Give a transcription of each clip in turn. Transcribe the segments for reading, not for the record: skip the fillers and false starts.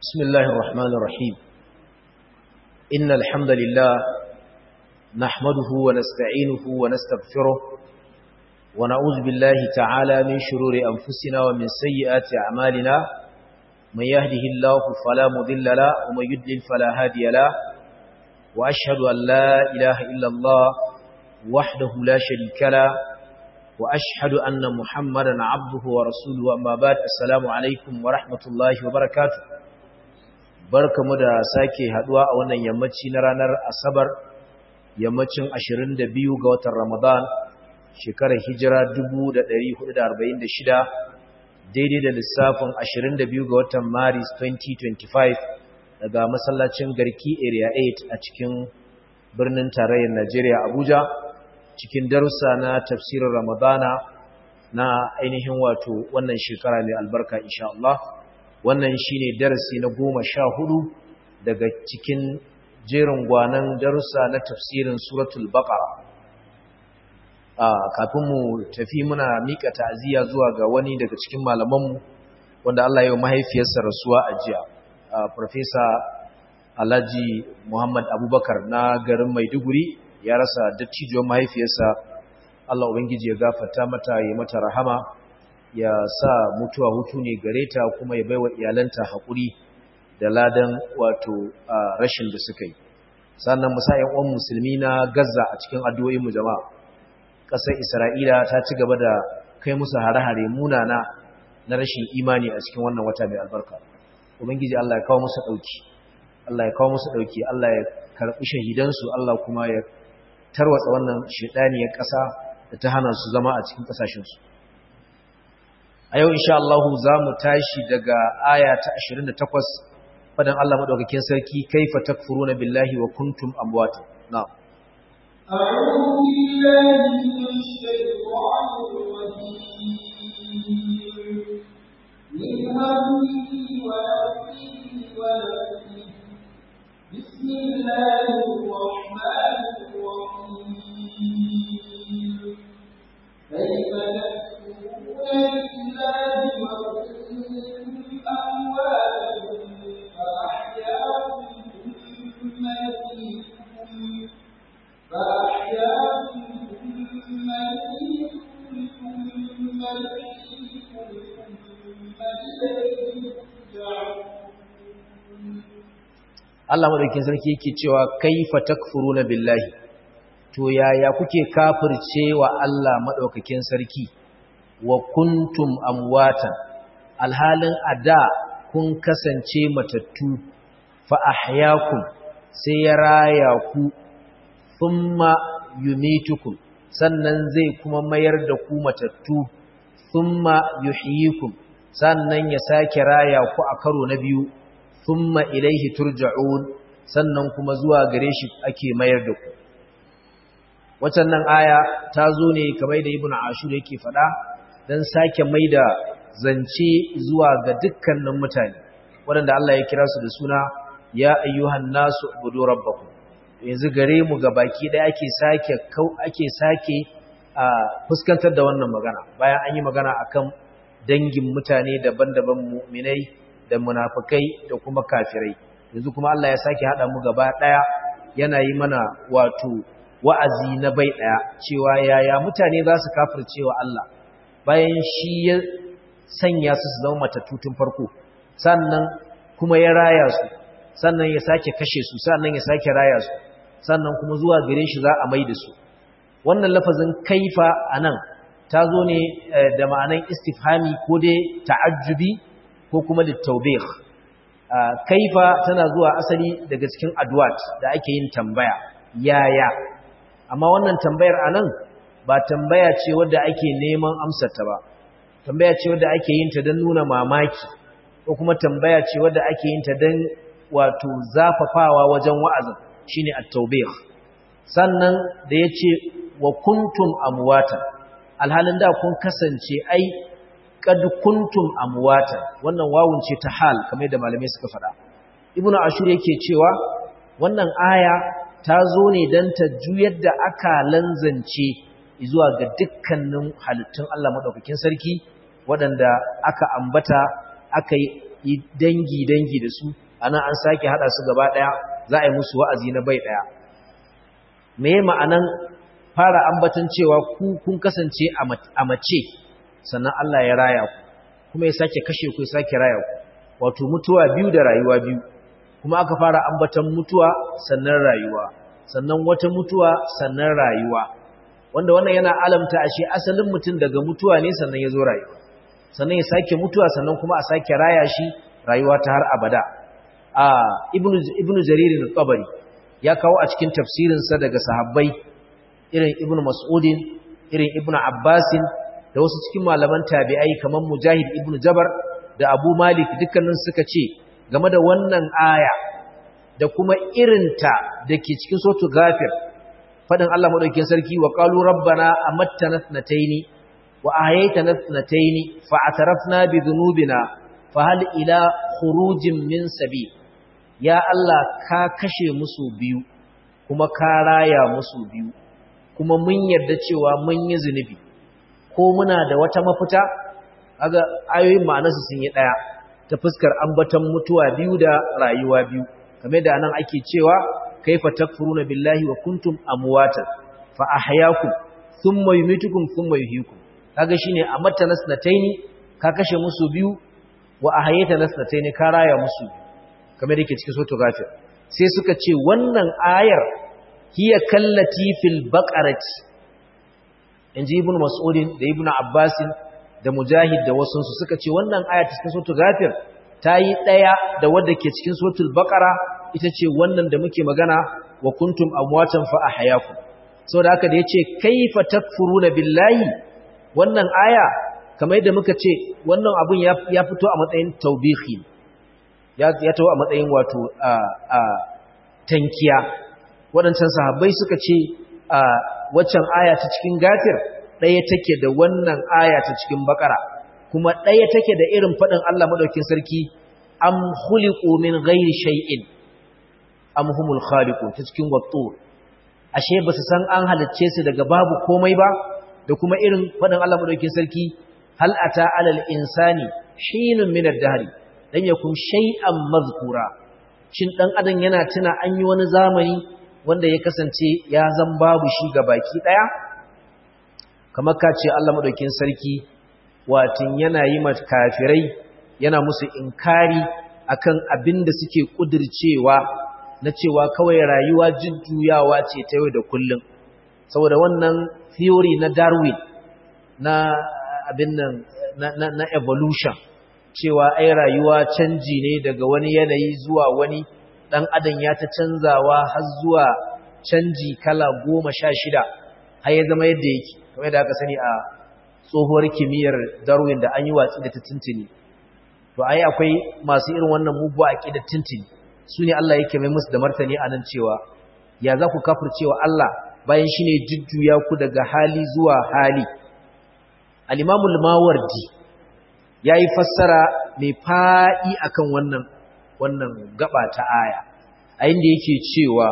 بسم الله الرحمن الرحيم إن الحمد لله نحمده ونستعينه ونستغفره ونعوذ بالله تعالى من شرور أنفسنا ومن سيئات أعمالنا من يهده الله فلا مضل له ومن يضلل فلا هادي له وأشهد أن لا إله إلا الله وحده لا شريك له وأشهد أن محمدا عبده ورسوله أما بعد السلام عليكم ورحمة الله وبركاته barkamu da sake haduwa a wannan yammaci na ranar Asabar yammacin 22 ga watan Ramadan shekarar hijira 1446 daidai da lissafin 22 ga watan Maris 2025 daga masallacin Garki Area 8 a cikin birnin tarayyar Najeriya Abuja cikin darussa na tafsirin Ramadana na ainihin wato wannan shekara mai albarka insha Allah. Wannan shine darasi na 14 daga cikin jerin gwanan darussa na tafsirin suratul baqara. Kafin mu tafi muna mika ta'aziyya zuwa ga wani daga cikin malamanmu wanda Allah ya yi mahaifiyarsa rasuwa a jiya. Professor Alhaji Muhammad Abubakar na garin Maiduguri ya rasa dattijuwar mahaifiyarsa. Allah ubangiji ya gafarta mata ya mata rahama, ya sa mutuwa hutu ne gare ta kuma ya baiwa iyalanta haƙuri da ladan wato rashin da suka yi. Sannan mu sa ƴan musulmi na Gaza a cikin addu'o'in mu jama'a. Ƙasar Isra'ila ta ci gaba da kai musu hare-hare munana na rashin imani a cikin wannan wata mai albarka. Ubangiji Allah ya kawo musu dauki. Allah ya kawo musu dauki, Allah ya karbi shahidansu, Allah kuma ya tarwatsa wannan shedaniyar ƙasa da ta hana su zama a cikin ƙasashen su. A yau insha Allah za mu tashi daga aya ta 28 fadan Allah madaukakin sarki kaifa takfuruna billahi wa kuntum amwata. Na'am. A'udhu billahi minash shaitanir rajim. Min hamdihi wa nafsihi wa nafsihi. Bismillahir rahmanir rahim. Kaifa Allah madaukakin sarki yake cewa kaifa takfuruna billahi, to yaya kuke kafircewa Allah madaukakin sarki wa kuntum amwatan alhalin ada kun kasance matattu fa ahyaakum sai ya raya ku thumma yumitukum sannan zai kuma mayar da ku matattu thumma yuhyikum sannan ya sake raya ku a karo na biyu thumma ilaihi turja'un sannan kuma zuwa gare shi ake mayar da ku. Wannan aya ta zo ne kamar da Ibn Ashur yake faɗa dan sake maida zance zuwa ga dukkanin mutane waɗanda Allah ya kira su da suna ya ayyuhan nasu ubudu rabbakum. Yanzu gare mu gabaki ɗaya ake sake fuskantar da wannan magana bayan an yi magana akan dangin mutane daban-daban mu'minai da munafikai da kuma kafirai. Yanzu kuma Allah ya sake hada mu gaba daya yana yi mana wato wa'azi na bai daya cewa yaya mutane za su kafircewa Allah bayan shi ya sanya su zama matattu farko, sannan kuma ya raya su, sannan ya sake kashe su, sannan ya sake raya su, sannan kuma zuwa gare shi za a mai da su. Wannan lafazin kaifa anan ta zo ne da ma'anan istifhami ko dai ta'ajjubi ko kuma littaubih. Kaifa tana zuwa asali daga cikin adwat da ake yin tambaya yaya, amma wannan tambayar anan ba tambaya ce wadda ake neman amsarta ba, tambaya ce wadda ake yin ta don nuna mamaki ko kuma tambaya ce wadda ake yin ta don wato zafafawa wajen wa'azin, shine at-taubih. Sannan da yace wa kuntum amwatan alhalin da kun kasance ai kad kuntum amwatan, wannan wawun ce ta hal kamar da malamai suka faɗa. Ibnu Ashur yake cewa wannan aya ta zo ne dan ta juyar da akalan zance zuwa ga dukkanin halittun Allah madaukakin sarki waɗanda aka ambata aka yi yi dangi da su ana an sake hada su gaba daya za a yi musu wa'azi na bai daya me ma'anan fara ambaton cewa ku kun kasance a mace sannan Allah ya raya ku kuma ya sake kashe ku ya sake raya ku wato mutuwa biyu da rayuwa biyu kuma aka fara ambaton mutuwa sannan rayuwa sannan wata mutuwa sannan rayuwa wanda wannan yana alamta ashe asalin mutum daga mutuwa ne sannan ya zo rayuwa sannan ya sake mutuwa sannan kuma a sake raya shi rayuwa ta har abada ibnu jarir al-tabari ya kawo a cikin tafsirinsa daga sahabbai irin ibnu mas'udin irin ibnu abbasin da wasu cikin malaman tabi'ai kamar mujahid ibnu jabar da abu malik dukkanin suka ce game da wannan aya da kuma irinta da ke cikin suratul ghafir fadin Allah madaukakin sarki wa qalu rabbana amattana thnataini wa ahyaytana thnataini fa atarafna bi dhunubina fa hal ila khurujin min sabil ya Allah ka kashe musu biyu kuma ka raya musu biyu kuma mun yarda cewa mun yi zunubi ko muna da wata mafita kaga ayoyin ma'anarsu sun yi daya ta fuskar ambaton mutuwa biyu da rayuwa biyu kamar da anan ake cewa kaifa takfuruna billahi wa kuntum amwatan fa ahyaakum thumma yumitukum thumma yuhyikum kaga shine amatta nasnataini ka kashe musu biyu wa ahyayta nasnataini ka raya musu kamar yake cikin suratul ghafir sai suka ce wannan ayar hiya kallati fil baqarati inji ibnu mas'ud da ibnu abbas da mujahid da wasu suka ce wannan aya cikin suratul ghafir tayi daya da wanda ke cikin suratul baqara ita ce wannan da muke magana wa kuntum amwatan fa ahyaakum saboda haka da yace kaifa takfuruna billahi wannan aya kamar yadda muka ce wannan abun ya fito a matsayin tawbihi ya tawo a matsayin wato tankiya wadancan sahabbai suka ce waccan aya ta cikin gafir daya take da wannan aya ta cikin bakara kuma daya take da irin fadin Allah madaukakin sarki am khuliqu min ghairi shay'in am humul khaliqun ta cikin wattur ashe basu san an halicce su daga babu komai ba da kuma irin fadin Allah madaukakin sarki hal ata alal insani hinun min ad-dahr dan yakun shay'an mazkura shin dan adam yana tuna an yi wani zamani wanda ya kasance ya zan babu shi gabaki daya kamar kace Allah madaukakin sarki watin yana yi ma kafirai yana musu inkari akan abinda suke kudircewa na cewa kawai rayuwa jujjuyawa ce ta yau da kullum saboda wannan theory na Darwin na abin nan na evolution cewa ai rayuwa canji ne daga wani yanayi zuwa wani dan adam ya ta canzawa har zuwa canji kala 16 har ya zama yadda yake kamar da aka sani a tsohuwar kimiyyar Darwin da an yi watsi da ta tuntuni to ai akwai masu irin wannan muguwa aqidar tuntuni su ne Allah yake mai musu da martani a nan cewa ya za ku kafircewa Allah bayan shi ne jujjuya ku daga hali zuwa hali al-imamul mawardi ya yi fassara mai faɗi akan wannan gaba ta aya a inda yake cewa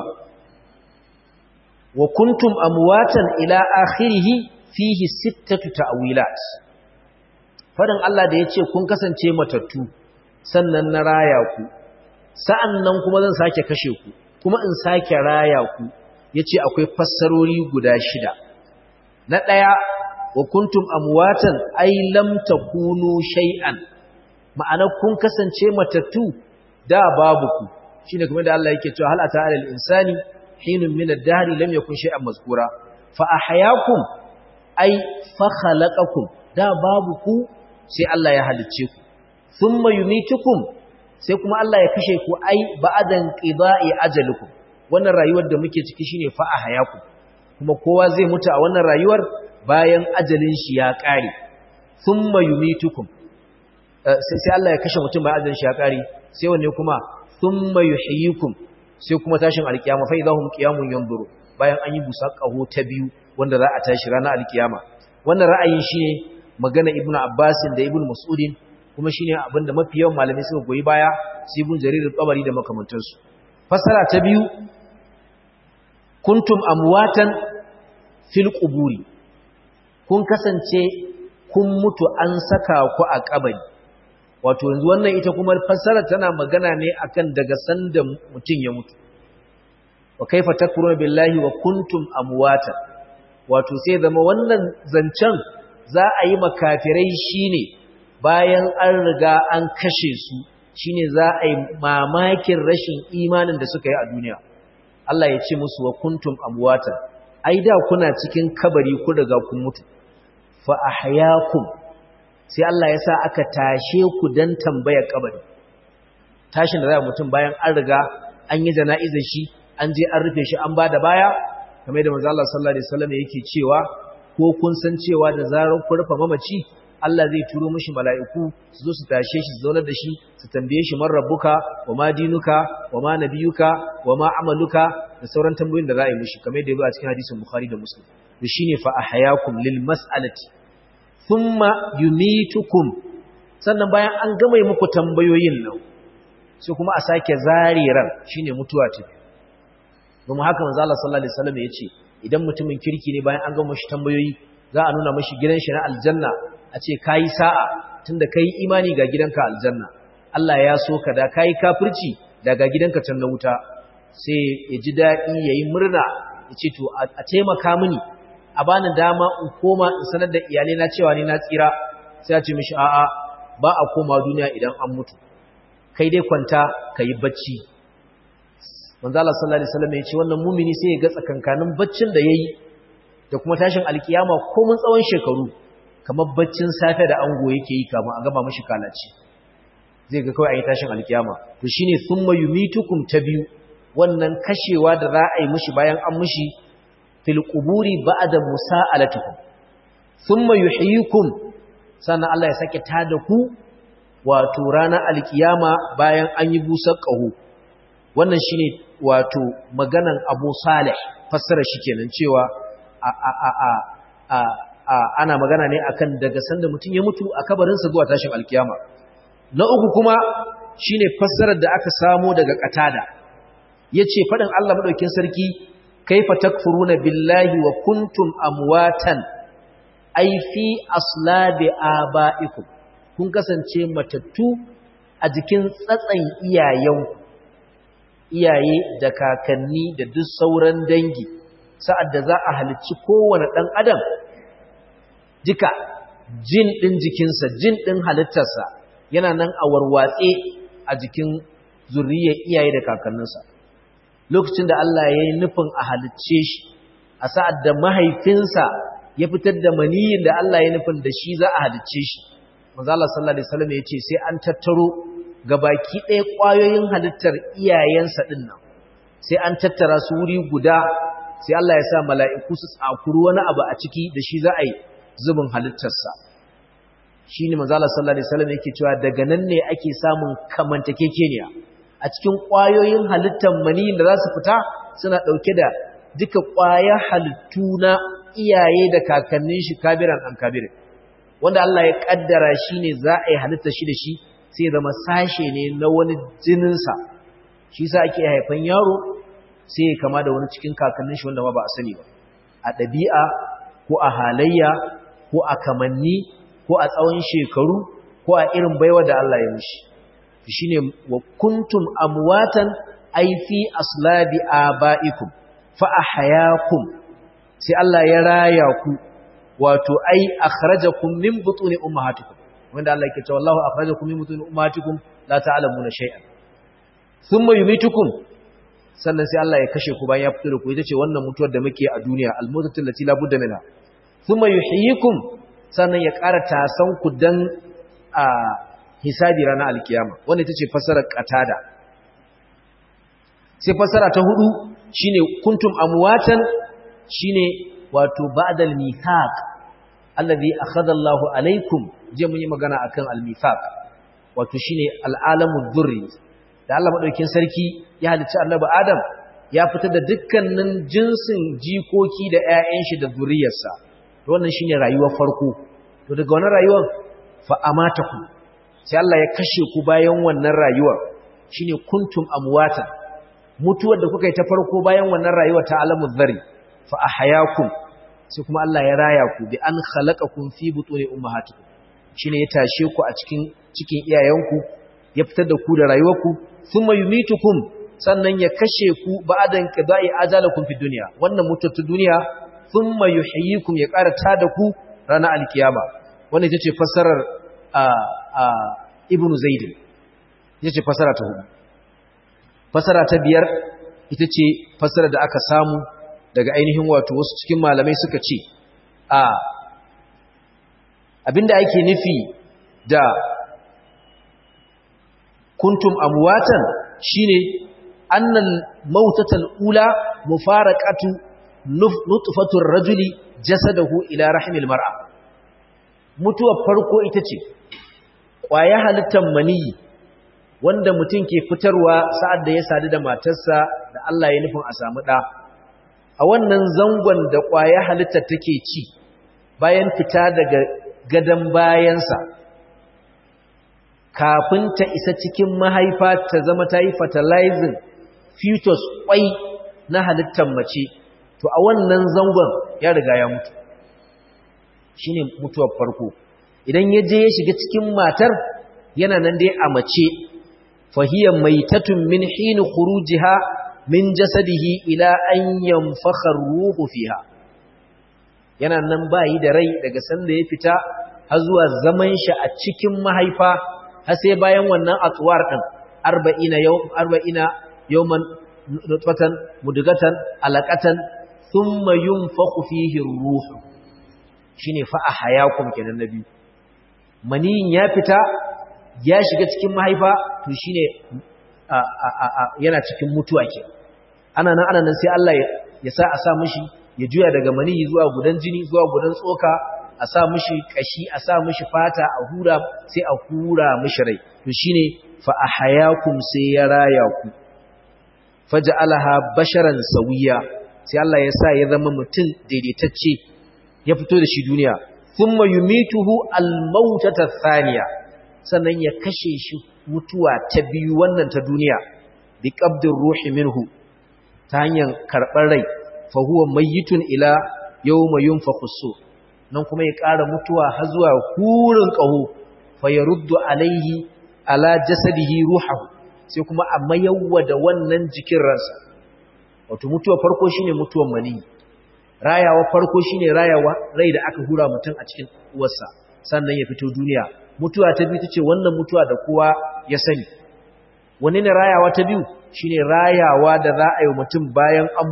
wa kuntum amwatan ila akhirih fihi 6 ta'wilat fadan Allah da yace kun kasance matattu sannan na raya ku sa'annan kuma zan sake kashe ku kuma in sake raya ku yace akwai fassarori guda 6 na daya wa kuntum amwatan ay lam takunu shay'an ma'ana kun kasance matattu da babu ku shine kuma da Allah yake cewa hal ata alal insani hinun min ad-dahr lam yakun shay'an mazkura fa ahyaakum ay fa khalaqakum da babu ku sai Allah ya halicce ku thumma yumitukum sai kuma Allah ya kashe ku ai ba'dan qida'i ajalikum wannan rayuwar da muke ciki shine fa ahyaakum kuma kowa zai mutu a wannan rayuwar bayan ajalin shi ya kare thumma yumitukum sai Allah ya kashe mutum bayan ajalin shi ya kare sai wanne kuma thumma yuhyikum sai kuma tashin alkiyama fa idahum qiyamun yanzuru bayan an yi busa kaho ta biyu wanda za a tashi ranar alkiyama wannan ra'ayin shine magana ibnu abbas da ibnu mas'udin kuma shine abinda mafi yawan malamai suka goyi baya su ibn jarir al-tabari da makamantansu fasara ta biyu kuntum amwatan fil quburi kun kasance kun mutu an saka ku a kabari wato yanzu wannan ita kuma fassara tana magana ne akan daga sanda mutum ya mutu wa kaifa takfuruna billahi wa kuntum amwatan wato sai zama wannan zancen za a yi makafirai shine bayan an riga an kashe su shine za a yi mamakin rashin imanin da suka yi a duniya Allah ya ce musu wa kuntum amwatan ai da kuna cikin kabari ku riga kun mutu fa ahyaakum sai Allah ya sa aka tashe ku dan tambayar kabari tashin da za mutum bayan an riga an yi jana'izar shi an je an rufe shi an bada baya kamar da manzo Allah sallallahu alaihi wasallam yake cewa ko kun san cewa da zarar ku rufe mamaci Allah zai turo mishi mala'iku su zo su tashe shi su zaunar da shi su tambaye shi man rabbuka wa ma dinuka wa ma nabiyuka wa ma amaluka da sauran tambayoyin da za a yi mishi kamar da ya zo a cikin hadisin Bukhari da Muslim to shine fa ahyakum lil mas'alati thumma yumitukum sannan bayan an gama muku tambayoyin nan sai kuma a sake zare ran shine mutuwa ce kuma haka manzo Allah sallallahu alaihi wasallam yace idan mutumin kirki ne bayan an gama mishi tambayoyi za a nuna mishi gidan shi na aljanna a ce kai sa'a tunda kai imani ga gidanka aljanna Allah ya so ka da kai kafirci daga gidanka can na wuta sai ya ji dadi yayi murna ya ce to a taimaka mini a bani dama in koma in sanar da iyalai na cewa ni na tsira sai ya ce mishi a'a ba a koma duniya idan an mutu kai dai kwanta kai bacci manzo Allah sallallahu alaihi wasallam ya ce wannan mumini sai ya ga tsakankanin baccin da yayi da kuma tashin alkiyama ko mun tsawon shekaru kamar baccin safe da ango yake yi kamar a gaba mishi kalaci zai ga kawai ayi tashin alkiyama to shine thumma yumitukum tabiu wannan kashewa da za a yi mishi bayan an mishi fil quburi ba'da musa'alatikum thumma yuhyikum sannan Allah ya sake tada ku wato ranar alkiyama bayan an yi busar ƙaho wannan shine wato maganan Abu Salih fassara shi kenan cewa ana magana ne akan daga sanda mutum ya mutu a kabarinsa zuwa tashin alkiyama na uku kuma shine fassarar da aka samo daga Qatada yace fadin Allah madaukakin sarki kaifa takfuruna billahi wa kuntum amwatan ay fi aslabi abaikum kun kasance matattu a jikin tsatsan iyaye da kakanni da duk sauran dangi sa'ad da za a halicci kowane ɗan adam duka jin ɗin jikinsa jin ɗin halittarsa yana nan a warwatse a jikin zuriyar iyaye da kakanninsa lokacin da Allah ya yi nufin a halicce shi a sa'ad da mahaifinsa ya fitar da maniyin da Allah ya nufin da shi za a halicce shi manzo Allah sallallahu alaihi wasallam ya ce sai an tattaro gabaki ɗaya ƙwayoyin halittar iyayensa ɗin nan sai an tattara su wuri guda sai Allah ya sa mala'iku su tsakuru wani abu a ciki da shi za a yi zubin halittarsa shi ne manzo Allah sallallahu alaihi wasallam yake cewa daga nan ne ake samun kamantakekeniya a cikin ƙwayoyin halittar maniyin da za su fita suna ɗauke da duka ƙwayar halittu na iyaye da kakannin shi kabiran an kabirin wanda Allah ya ƙaddara shi ne za a yi halittar shi da shi sai zama sashe ne na wani jininsa shi sa ake haifan yaro sai ya kama da wani cikin kakannin shi wanda ma ba a sani ba a ɗabi'a ko a halayya ko a kamanni ko a tsawon shekaru ko a irin baiwa da Allah ya mishi shine wa kuntum amwatan ay fi aslabi abaikum fa ahyaakum sai Allah ya raya ku wato ai akhrajakum min butuni ummahatikum wanda Allah yake cewa Allahu akhrajakum min butuni ummahatikum la ta'lamuna shay'an thumma yumitukum sannan sai Allah ya kashe ku bayan ya fito da ku ita ce wannan mutuwar da muke a duniya al-mautatu allati la budda minha thumma yuhyikum sannan ya ƙara tasan ku dan a hisabi ranar alkiyama wannan ita ce fassarar Qatada sai fassara ta hudu shine kuntum amwatan shine wato ba'dal mithaq alladhi akhadha Allahu alaykum je mun yi magana akan al-mithaq wato shine al-alamud durri da Allah madaukakin sarki ya halicci Annabi Adam ya fitar da dukkanin jinsin jikoki da ƴaƴan shi da zuriyarsa to wannan shine rayuwar farko to daga wannan rayuwar fa amatakum sai Allah ya kashe ku bayan wannan rayuwar shine kuntum amwatan mutuwar da kuka yi ta farko bayan wannan rayuwar ta alamud dhari fa ahyaakum sai kuma Allah ya raya ku bi an khalaqakum fi butuni ummahatikum shine ya tashe ku a cikin cikin iyayenku ya fitar da ku da rayuwarku thumma yumitukum sannan ya kashe ku ba'dan qida'i ajalakum fi dunya wannan mutuwar ta duniya thumma yuhyikum ya ƙara tada ku ranar alkiyama wannan ita ce fassarar ibnu zaid ita ce fassara ta hudu fassara ta biyar ita ce fassara da aka samu daga ainihin wato wasu cikin malamai suka ce abinda ake nufi da kuntum amwatan shine annal mautatal ula mufaraqatu nutfatur rajuli jasadahu ila rahimil mar'a mutuwar farko ita ce ƙwaya halittar maniyi wanda mutum ke fitarwa sa'ad da ya sadu da matarsa da Allah ya nufin a samu ɗa a wannan zangon da ƙwaya halittar take ci bayan fita daga gadon bayansa kafin ta isa cikin mahaifa ta zama ta yi fertilizing fetus ƙwai na halittar mace to a wannan zangon ya riga ya mutu shine mutuwar farko idan ya je ya shiga cikin matar yana nan dai a mace fahiyar maitatun min hini khurujiha min jasadihi ila an yanfakha ruhu fiha yana nan bayi da rai daga sanda ya fita har zuwa zaman shi a cikin mahaifa har sai bayan wannan atwar din 40 yawman nutfatan mudghatan alaqatan thumma yunfakhu fihi ruhu shine fa ahayakum kenan nabi maniyin ya fita ya shiga cikin mahaifa to shine yana cikin mutuwa ke ana nan sai Allah ya sa a sa mishi ya juya daga maniyi zuwa gudan jini zuwa gudan tsoka a sa mishi kashi a sa mishi fata a hura sai a hura mishi rai to shine fa ahayakum sai ya raya ku faj'alaha basharan sawiya sai Allah ya sa ya zama mutum daidaitacce ya fito da shi duniya thumma yumituhu al-mautata thaniya sannan ya kashe shi mutuwa ta biyu wannan ta duniya bi qabdir ruhi minhu ta hanyar karɓar rai fa huwa mayyitun ila yawma yunfakhu sur nan kuma ya ƙara mutuwa har zuwa hurin ƙaho fa yaruddu alaihi ala jasadihi ruhahu sai kuma a mayawwa da wannan jikin ransa wato mutuwa farko shine mutuwan mani rayawa farko shine rayawa rai da aka hura mutum a cikin uwarsa sannan ya fito duniya mutuwa ta biyu tace wannan mutuwa da kowa ya sani wanne ne rayawa ta biyu shine rayawa da za a yi mutum bayan an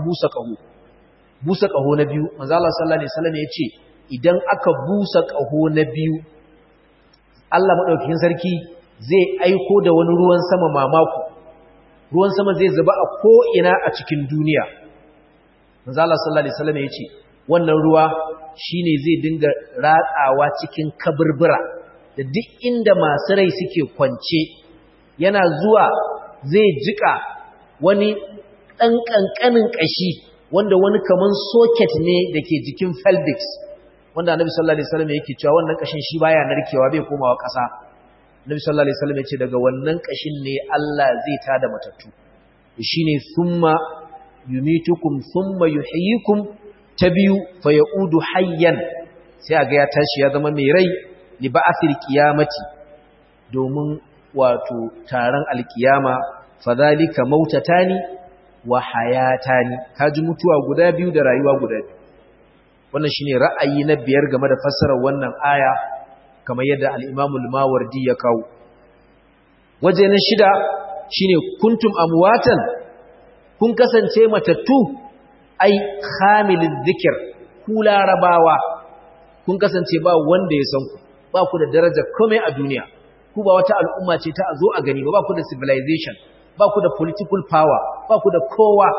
busa ƙaho na biyu manzo Allah sallallahu alaihi wasallam yace idan aka busa ƙaho na biyu Allah madaukakin sarki zai aiko da wani ruwan sama mamako ruwan sama zai zuba a ko ina a cikin duniya manzo Allah sallallahu alaihi wasallam yace wannan ruwa shine zai dinga ratsawa cikin kaburbura da duk inda masu rai suke kwance yana zuwa zai jika wani ɗan ƙanƙanin ƙashi wanda wani kaman socket ne da ke jikin pelvis wanda annabi sallallahu alaihi wasallam yake cewa wannan ƙashin shi baya narkewa bai komawa ƙasa annabi sallallahu alaihi wasallam yace daga wannan ƙashin ne Allah zai tada matattu shine thumma yumitukum thumma yuhyikum tabiyu fayaudu hayyan sai aga ya tashi ya zama mai rai li ba'athil qiyamati domin wato taron alkiyama fadhalika mautatani wa hayatani kaji mutuwa guda biyu da rayuwa guda biyu wannan shine ra'ayi na biyar game da fassarar wannan aya kamar yadda al-Imam al-Mawardi ya kawo waje na shida shine kuntum amwatan kun kasance matattu ai khamilul zikr ku larabawa kun kasance ba wanda ya san ku ba ku da daraja komai a duniya ku ba wata al'umma ce ta zo a gani ba ku da civilization ba ku da political power ba ku da kowa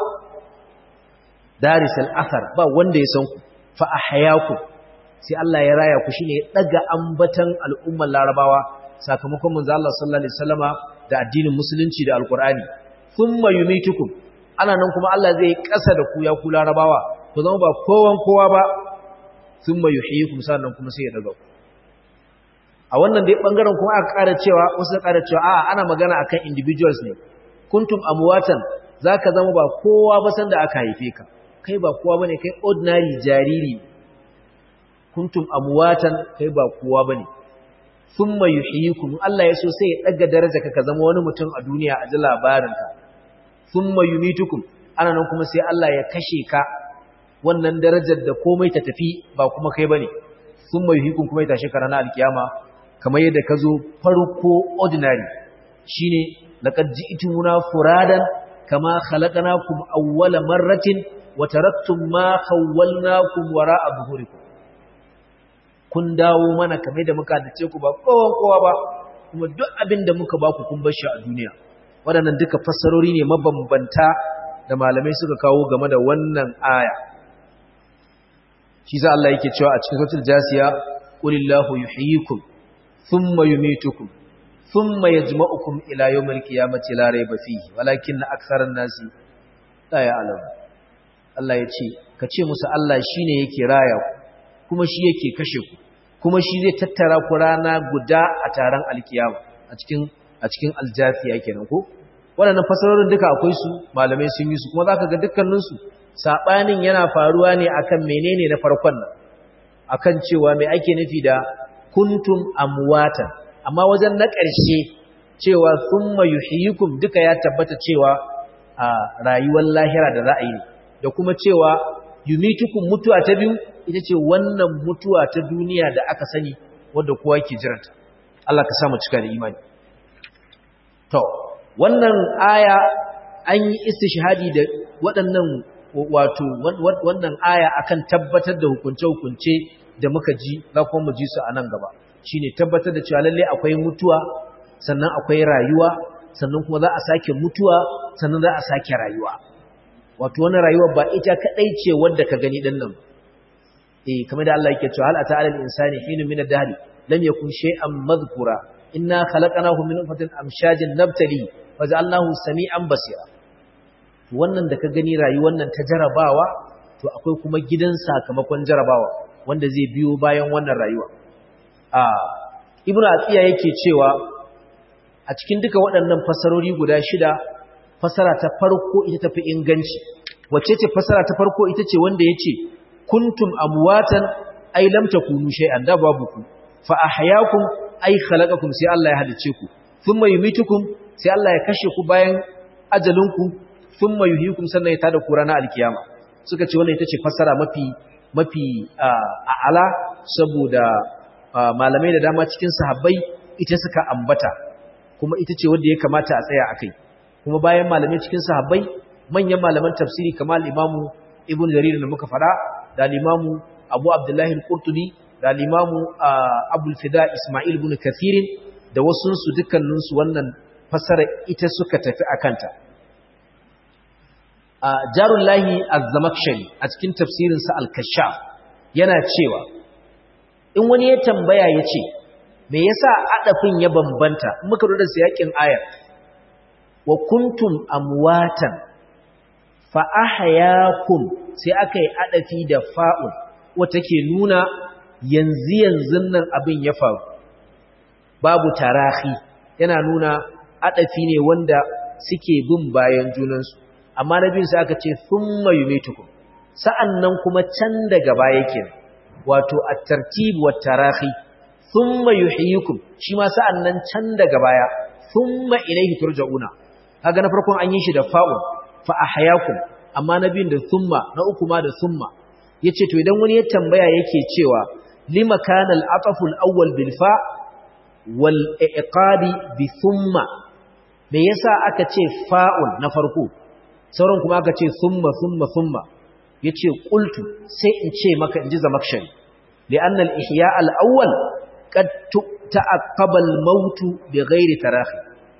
darisal athar ba wanda ya san ku fa ahyaku sai Allah ya raya ku shine ya daga ambatan al'ummar larabawa sakamakon manzo Allah sallallahu alaihi wasallama da addinin musulunci da alqur'ani thumma yumitukum ana nan kuma Allah zai kasa da ku ya ku larabawa ku zama ba kowa ba thumma yuhyikum sannan kuma sai ya daga ku a wannan dai bangaren kuma aka ƙara cewa wasu ƙara cewa a ana magana akan individuals ne kuntum amwatan zaka zama ba kowa ba sanda aka haife ka kai ba kowa bane kai ordinary jariri kuntum amwatan kai ba kowa bane thumma yuhyikum Allah ya so sai ya daga darajarka ka zama wani mutum a duniya a ji labarinka thumma yumitukum ana nan kuma sai Allah ya kashe ka wannan darajar da komai ta tafi ba kuma kai bane thumma yuhyikum kuma ya tashi ka ranar alkiyama kamar yadda ka zo farko ordinary shine laqad ji'tumuna furadan kama khalaqnakum awwala marratin wa taraktum ma khawwalnakum wara'a zuhurikum kun dawo mana kamar da muka dace ku ba kowa ba kuma duk abin da muka baku kun bar shi a duniya waɗannan duka fassarori ne mabambanta da malamai suka kawo game da wannan aya shi za Allah yake cewa a cikin suratul jasiya qulillahu yuhyikum thumma yumitukum thumma yajma'ukum ila yawmil qiyamati la rayba fihi walakinna aktharan nasi la ya'lamun Allah ya ce ka ce musu Allah shine yake raya ku kuma shi yake kashe ku kuma shi zai tattara ku rana guda a taron alkiyama a cikin aljasiya kenan ko waɗannan fasarorin duka akwai su malamai sun yi su kuma zaka ga dukkanin su sabanin yana faruwa ne akan menene na farkon nan akan cewa me ake nufi da kuntum amwatan amma wajen na ƙarshe cewa thumma yuhyikum duka ya tabbata cewa a rayuwar lahira da za a yi da kuma cewa yumitukum mutuwa ta biyu ita ce wannan mutuwa ta duniya da aka sani wadda kowa ke jiranta Allah ka samu cika da imani to wannan aya an yi istishhadi da waɗannan wato wannan aya akan tabbatar da hukunce-hukunce da muka ji za kuma mu ji su a nan gaba shine tabbatar da cewa lalle akwai mutuwa sannan akwai rayuwa sannan kuma za a sake mutuwa sannan za a sake rayuwa wato wannan rayuwa ba ita kadai ce wanda ka gani din nan kamar da Allah yake cewa hal ata alal insani hinu min ad-dahr lam yakun shay'an madhkura inna khalaqnahu min nutfatin amshajin nabtali waja'alnahu sami'an basira wannan da ka gani rayuwar nan ta jarabawa to akwai kuma gidan sakamakon jarabawa wanda zai biyo bayan wannan rayuwa ibnu atiya yake cewa a cikin duka waɗannan fasarori guda shida fasara ta farko ita tafi inganci wacce ce fasara ta farko ita ce wanda yace kuntum amwatan ay lam takunu shay'an da babu ku fa ahyaakum ay khalaqakum sai Allah ya halice ku thumma yumitukum sai Allah ya kashe ku bayan ajalinku thumma yuhyikum sannan ya tada ku ranar alkiyama suka ce wannan ita ce fasara mafi a'ala saboda malamai da dama cikin sahabbai ita suka ambata kuma ita ce wanda ya kamata a tsaya akai kuma bayan malamai cikin sahabbai manyan malaman tafsiri kamar imamu ibn jarir da muka fada da imamu abu abdullahi al-qurtubi da imamu abul fida isma'il ibn kathir da wasun su dukkanin su wannan fasara ita suka tafi akanta jarullahi az-zamakhshari a cikin tafsirin sa al-kashaf yana cewa in wani ya tambaya yace me yasa adafin ya bambanta in muka lura da siyakin ayar wa kuntum amwatan fa ahyaakum sai akai adafi da fa'ul wata ke nuna yanzu nan abin ya faru babu tarahi yana nuna adafi ne wanda suke bin bayan junansu amma nabin sai aka ce thumma yumitukum sa'annan kuma can daga baya kenan wato at-tartib wa tarahi thumma yuhyikum shi ma sa'annan can daga baya thumma ilayhi turja'una kaga na farkon an yi shi da fa'ul fa ahyaakum amma nabin da thumma na uku ma da thumma yace to idan wani ya tambaya yake cewa lima kana al-atfu al-awwal bil fa wal iqadi bi thumma me yasa aka ce fa'ul na farko sauran kuma aka ce thumma yace qultu sai in ce maka inji zamakshari li'anna al-ihya al-awwal qad ta'aqqaba al-maut bighairi tarahi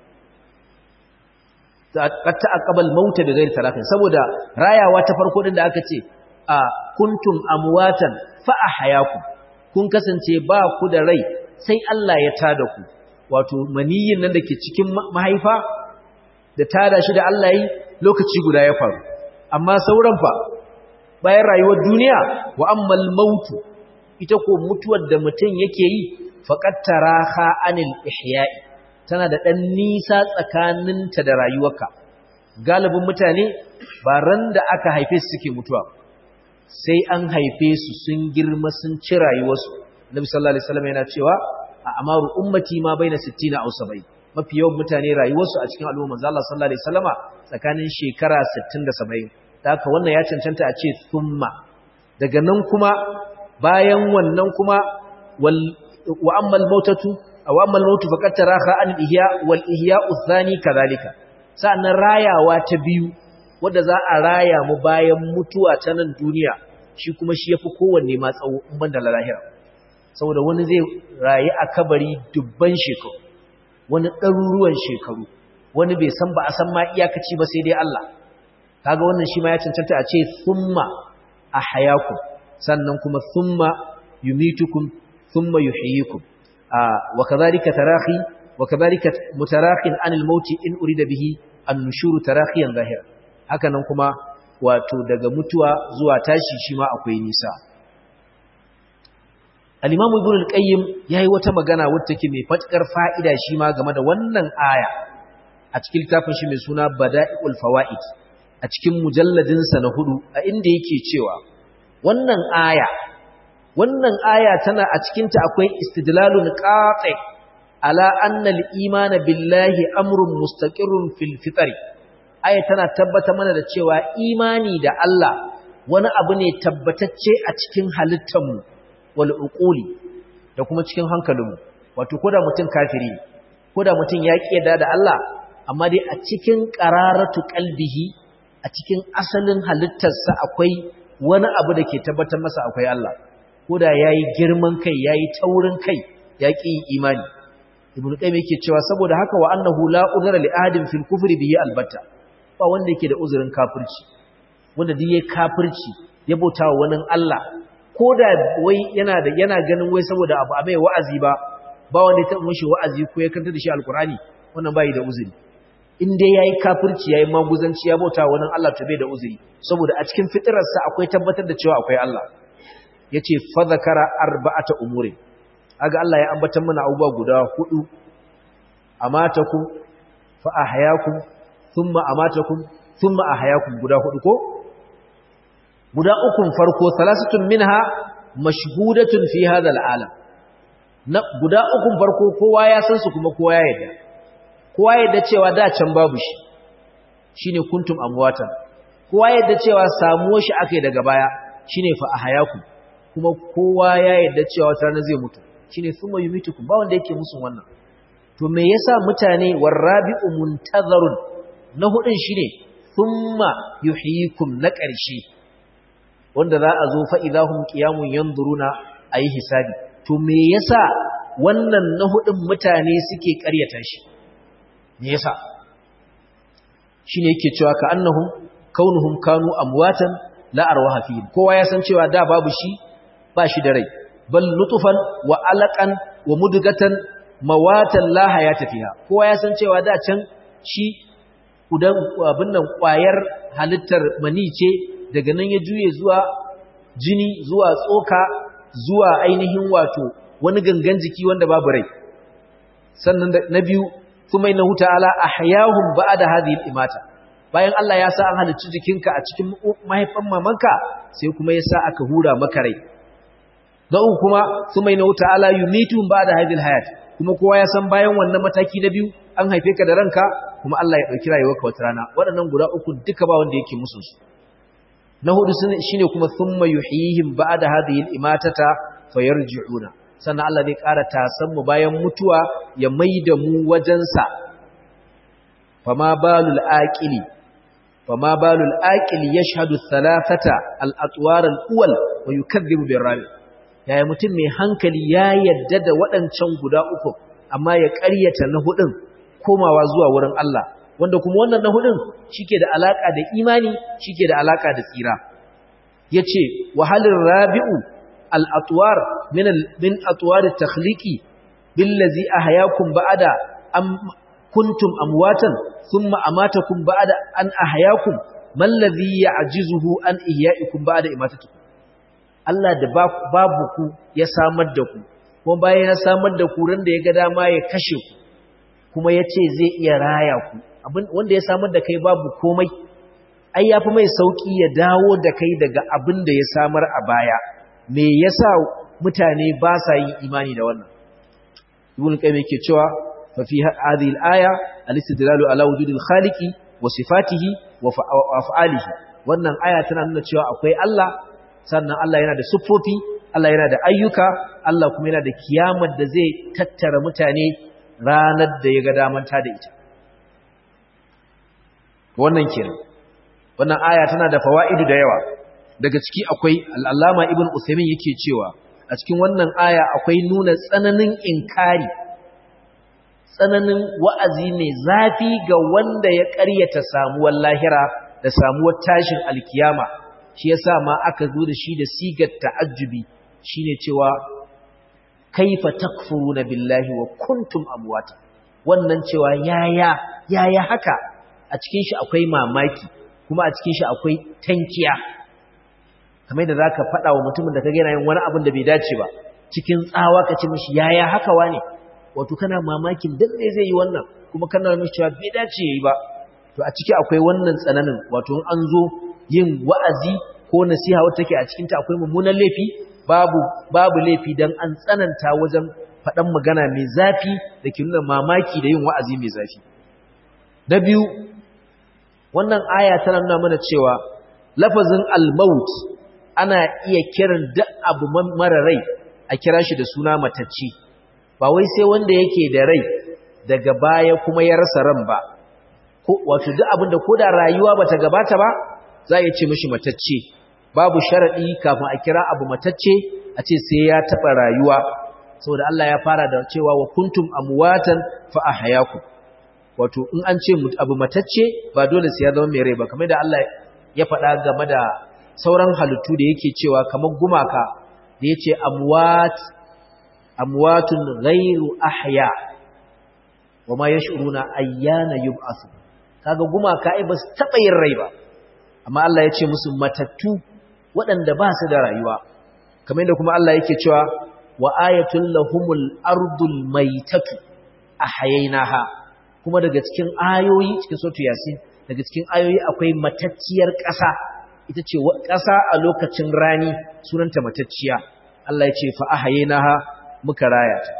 qad ta'aqqaba al-maut bighairi tarahi saboda rayawa ta farko din da aka ce a kuntum amwatan fa ahyaakum kun kasance ba ku da rai sai Allah ya tada ku wato maniyin nan dake cikin mahaifa da tada shi da Allah yi lokaci guda ya faru amma sauran fa bayan rayuwar duniya wa ammal mautu ita ko mutuwar da mutum yake yi faqat taraha anil ihya'i tana da dan nisa tsakaninta da rayuwarka galibin mutane ba ran da aka haife su suke mutuwa sai an haife su sun girma sun ci rayuwarsu Nabi sallallahu alaihi wasallam yana cewa amaru ummati ma baina 60 aw 70 mafi yawan mutane rayuwarsu a cikin al'umma manzo Allah sallallahu alaihi wasallama tsakanin shekara 60 da 70 haka wannan ya cancanta a ce thumma daga nan kuma bayan wannan kuma wa ammal mautatu aw ammal mautu faqad taraha an ihya wal ihya'u thani kadhalika sa'annan rayawa ta biyu wanda za a raya mu bayan mutuwa ta nan duniya shi kuma shi yafi kowanne ma tsawo in banda lahira saboda wani zai rayu a kabari dubban shekaru wani ɗaruruwan shekaru wani bai san ba a san ma iyakaci ba sai dai Allah kaga wannan shi ma ya cancanta a ce thumma ahyakum sannan kuma thumma yumitukum thumma yuhyikum wa kadhalika tarahi wa kadhalika mutarakhin anil maut in urida bihi an-nushur tarakhiyan zahira haka nan kuma wato daga mutuwa zuwa tashi shi ma akwai nisa al-imam ibn al-qayyim yayi wata magana wacce take mai fatkar fa'ida shi ma game da wannan aya a cikin littafin shi mai suna bada'iul fawaid a cikin mujalladin sa na 4 a inda yake cewa wannan aya tana a cikin ta akwai istidlalun qati ala anna al-iman billahi amrun mustaqirrun fil fitri aya tana tabbata mana da cewa imani da Allah wani abu ne tabbatacce a cikin halittarmu wal uquli da kuma cikin hankalinmu wato koda mutum kafiri koda mutum ya kiyada da Allah amma dai a cikin qararatu qalbihi a cikin asalin halittarsa akwai wani abu da ke tabbatar masa akwai Allah koda yayi girman kai yayi taurin kai ya ki imani ibnu qayyim yake cewa saboda haka wa annahu la udhra li ahadin fil kufri bihi albatta ba wanda yake da uzurin kafirci wanda duk yayi kafirci ya bautawa wani Allah koda wai yana ganin wai saboda abu a mai wa'azi ba wanda ya taɓa mishi wa'azi ko ya kanta da shi alkur'ani wannan bai da uzuri in dai yayi kafirci yayi maguzanci ya bautawa wani Allah to bai da uzuri saboda a cikin fitrarsa akwai tabbatar da cewa akwai Allah yace fa zakara arba'ata umuri aga Allah ya ambata mana abubuwa guda 4 amatakum fa ahyakum thumma amatakum thumma ahyakum guda 4 ko guda ukun farko salasatun minha mashhudatun fi hadha al'alam na guda ukun farko kowa ya san su kuma kowa ya yadda cewa da can babu shi shine kuntum amwatan kowa ya yadda cewa samuwar shi akai daga baya shine fa ahyakum kuma kowa ya yadda cewa wata rana zai mutu shine thumma yumitukum ba wanda yake musun wannan to me yasa mutane warabi'u muntazarun na hudun shine thumma yuhyikum na ƙarshe wanda za a zo fa'idahun ƙiyamun yanzuruna a yi hisabi to me yasa wannan na hudun mutane suke ƙaryata shi me yasa shi ne yake cewa ka annahum kaunuhum kanu amwatan la arwaha fihim kowa ya san cewa da babu shi ba shi da rai bal nutfan wa alaqan wa mudgatan mawatan la hayata fiha kowa ya san cewa da can shi kudan abin nan ƙwayar halittar mani ce daga nan ya juye zuwa jini zuwa tsoka zuwa ainihin wato wani gangan jiki wanda babu rai sannan na biyu kuma innahu ta'ala ahyahum ba'da hadhihi al-imata bayan Allah ya sa an halicci jikinka a cikin mahaifan mamanka sai kuma ya sa aka hura maka rai da uku kuma innahu ta'ala yumituhum ba'da hadhihi al-hayat kuma kowa ya san bayan wannan mataki na biyu an haife ka da ranka kuma Allah ya dauki rayuwarka wata rana waɗannan guda uku duka ba wanda yake musu su na hudu shine kuma thumma yuhyihim ba'da hadhihi al-imatata fayarji'una sannan Allah zai ƙara tasan mu bayan mutuwa ya maida mu wajensa fama balul aqili yashhadu thalathata al-atwar al-awwal wa yukaththibu bir-rabi yaya mutum mai hankali ya yadda da waɗancan guda uku amma ya ƙaryata na hudun komawa zuwa wurin Allah wanda kuma wannan na hudun shike da alaka da imani shike da alaka da tsira yace wahalin rabi'u al-atwar min atwar at-takhliqi billazi ahyaakum ba'da am kuntum amwatan thumma amatakum ba'da an ahyaakum man ladhi ya'jizuhu an ihya'ikum ba'da imatatikum Allah da babu ku ya samar da ku kuma bayan ya samar da ku ran da ya ga dama ya kashe ku kuma yace zai iya raya ku wanda ya samar da kai babu komai ai yafi mai sauki ya dawo da kai daga abin da ya samar a baya me yasa mutane ba sa yin imani da wannan ibn qayyim yake cewa fa fi hadhihi al-aya al-istidlalu ala wujudil khaliqi wa sifatihi wa af'alihi wannan aya tana nuna cewa akwai Allah sannan Allah yana da siffofi Allah yana da ayyuka Allah kuma yana da kiyamar da zai tattara mutane ranar da ya ga damanta da ita wannan kenan wannan aya tana da fawaidu da yawa daga ciki akwai al-allama ibn usaymin yake cewa a cikin wannan aya akwai nuna tsananin inkari tsananin wa'azi mai zafi ga wanda ya ƙaryata samuwar lahira da samuwar tashin alkiyama shi yasa ma aka zo da shi da sigar ta'ajjubi shine cewa kaifa takfuruna billahi wa kuntum amwata wannan cewa yaya haka a cikin shi akwai mamaki kuma a cikin shi akwai tankiya kamar da zaka faɗa wa mutumin da kage yana yin wani abin da bai dace ba cikin tsawa ka ce mishi yaya haka wane wato kana mamakin dan ne zai yi wannan kuma kana mishi cewa bai dace yayi ba to a ciki akwai wannan tsananin wato an zo yin wa'azi ko nasiha wacce take a cikin ta akwai mummunan laifi babu laifi dan an tsananta wajen faɗan magana mai zafi da ke nuna mamaki da yin wa'azi mai zafi na biyu wannan aya tana nuna mana cewa lafazin al-maut ana iya kiran duk abu mara rai a kira shi da suna matacce ba wai sai wanda yake da rai daga baya kuma ya rasa ran ba wato duk abinda ko da rayuwa bata gabata ba za a ce mishi matacce babu sharadi kafin a kira abu matacce a ce sai ya taba rayuwa saboda Allah ya fara da cewa wa kuntum amwatan fa ahyaakum wato in an ce abu matacce ba dole sai ya zama mai rai ba kamar da Allah ya faɗa game da sauran halittu da yake cewa kamar gumaka da yace amwatun ghairu ahya wama yash'uruna ayyana yub'ath kaga gumaka ai ba su taba yin rai ba amma Allah ya ce musu matattu waɗanda ba su da rayuwa kamar yadda kuma Allah yake cewa wa ayatul lahumul ardul maitatu ahyaynaha kuma daga cikin ayoyi cikin suratul yasin daga cikin ayoyi akwai matacciyar ƙasa ita ce ƙasa a lokacin rani sunanta matacciya Allah ya ce fa ahyaynaha muka raya ta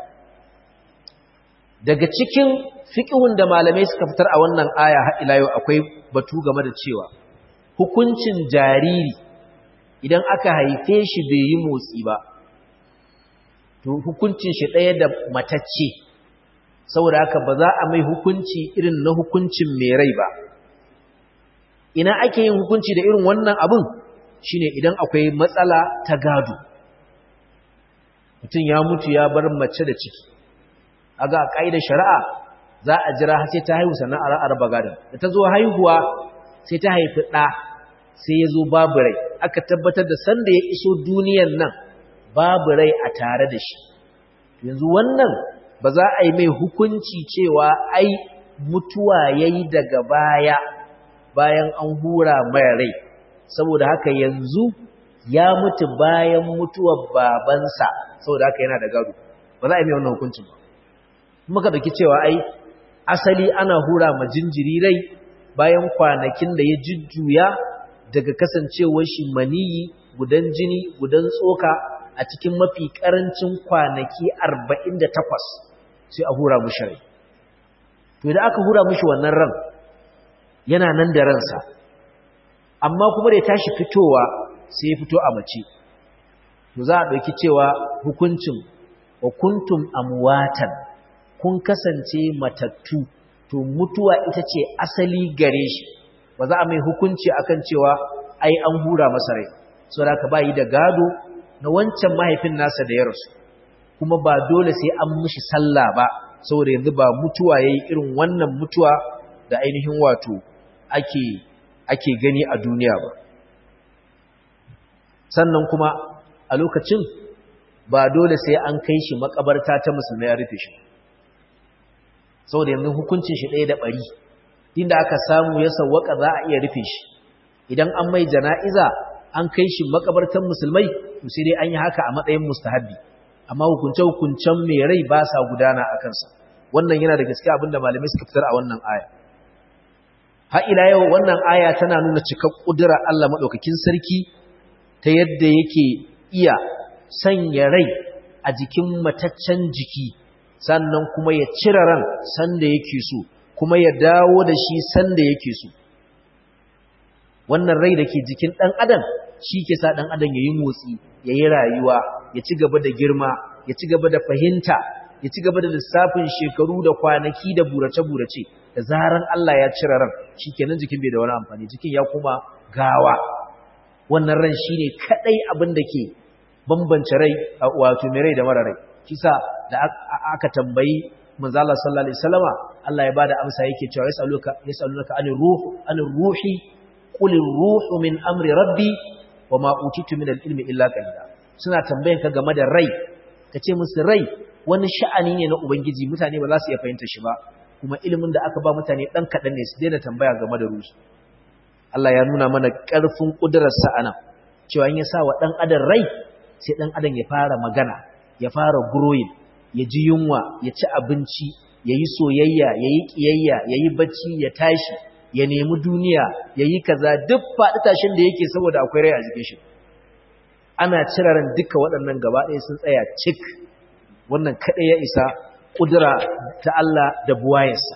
daga cikin fiqhun da malamai suka fitar a wannan aya har ila yau akwai batu game da cewa hukuncin jariri idan aka haife shi bai yi motsi ba to hukuncin shi ɗaya da matacce saboda haka ba za a mai hukunci irin na hukuncin mai rai ba ina ake yin hukunci da irin wannan abin shine idan akwai matsala ta gado mutum ya mutu ya bar mace da ciki aga a ƙa'idar shari'a za a jira sai ta haihu sannan a raba gadon da ta zo haihuwa sai ta haifi ɗa sai ya zo babu rai aka tabbatar da sanda ya iso duniyan nan babu rai a tare da shi yanzu wannan ba za a yi mai hukunci cewa ai mutuwa ya yi daga baya bayan an hura mai rai saboda haka yanzu ya mutu bayan mutuwar babansa saboda haka yana da gado ba za a yi mai wannan hukuncin ba muka dauki cewa ai asali ana hura ma jinjiri rai bayan kwanakin da ya jujjuya daga kasancewar shi maniyi gudan jini gudan tsoka a cikin mafi karancin kwanaki 48 sai a hura mushi rai to idan aka hura mushi wannan ran yana nan da ransa amma kuma da ya tashi fitowa sai ya fito a mace to za a dauki cewa hukuncin wa kuntum amwatan kun kasance matattu to mutuwa ita ce asali gare shi ba za a mai hukunci akan cewa ai an hura masa rai saboda ka bayi da gado na wancan mahaifin nasa da ya rasu kuma ba dole sai an mishi sallah ba saboda yanzu ba mutuwa yayi irin wannan mutuwa da ainihin wato ake gani a duniya ba sannan kuma a lokacin ba dole sai an kai shi makabarta ta musulmai ya rufe shi saboda yanzu hukuncin shi ɗaya da ɓari inda aka samu ya sawwaka za a iya rufe shi idan an mai jana'iza an kai shi makabartan musulmai to sai dai an yi haka a matsayin mustahabbi amma hukunce-hukuncen mai rai ba sa gudana a kansa wannan yana da gaske abinda malamai suka fitar a wannan aya har ila yau wannan aya tana nuna cikar kudura Allah madaukakin sarki ta yadda yake iya sanya rai a jikin mataccen jiki sannan kuma ya cire ran sanda yake so kuma ya dawo da shi sanda yake so. Wannan rai da ke jikin ɗan adam shi ke sa ɗan adam ya yi motsi, ya yi rayuwa, ya ci gaba da girma, ya ci gaba da fahimta, ya ci gaba da lissafin shekaru da kwanaki da burace-burace. Da zaran Allah ya cire ran shi kenan jikin bai da wani amfani, jikin ya kuma gawa. Wannan ran shi ne kaɗai abin da ke bambance rai, wato mai rai da mara rai. Kisa da aka tambayi manzo Allah sallallahu alaihi wasallama, Allah ya bada amsa yake cewa yasalunaka anir ruhi qul ruhu min amri rabbi wama utitu min al-ilmi illa qalila. Suna tambayan ka game da rai, kace musu rai wani sha'ani ne na ubangiji, mutane ba za su iya fahimta shi ba, kuma ilimin da aka ba mutane dan kadan ne, su daina tambaya game da ruhi. Allah ya nuna mana ƙarfin ƙudurarsa anan, cewa in ya sa wa dan adam rai, sai dan adam ya fara magana, ya fara growing, ya ji yunwa, ya ci abinci, ya yi soyayya, ya yi ƙiyayya, ya yi bacci, ya tashi, ya nemi duniya, ya yi kaza, duk faɗi tashin da yake saboda akwai rai a jikin shi. Ana cire ran duka waɗannan gaba ɗaya sun tsaya cik. Wannan kaɗai ya isa ƙudura ta Allah da buwayarsa.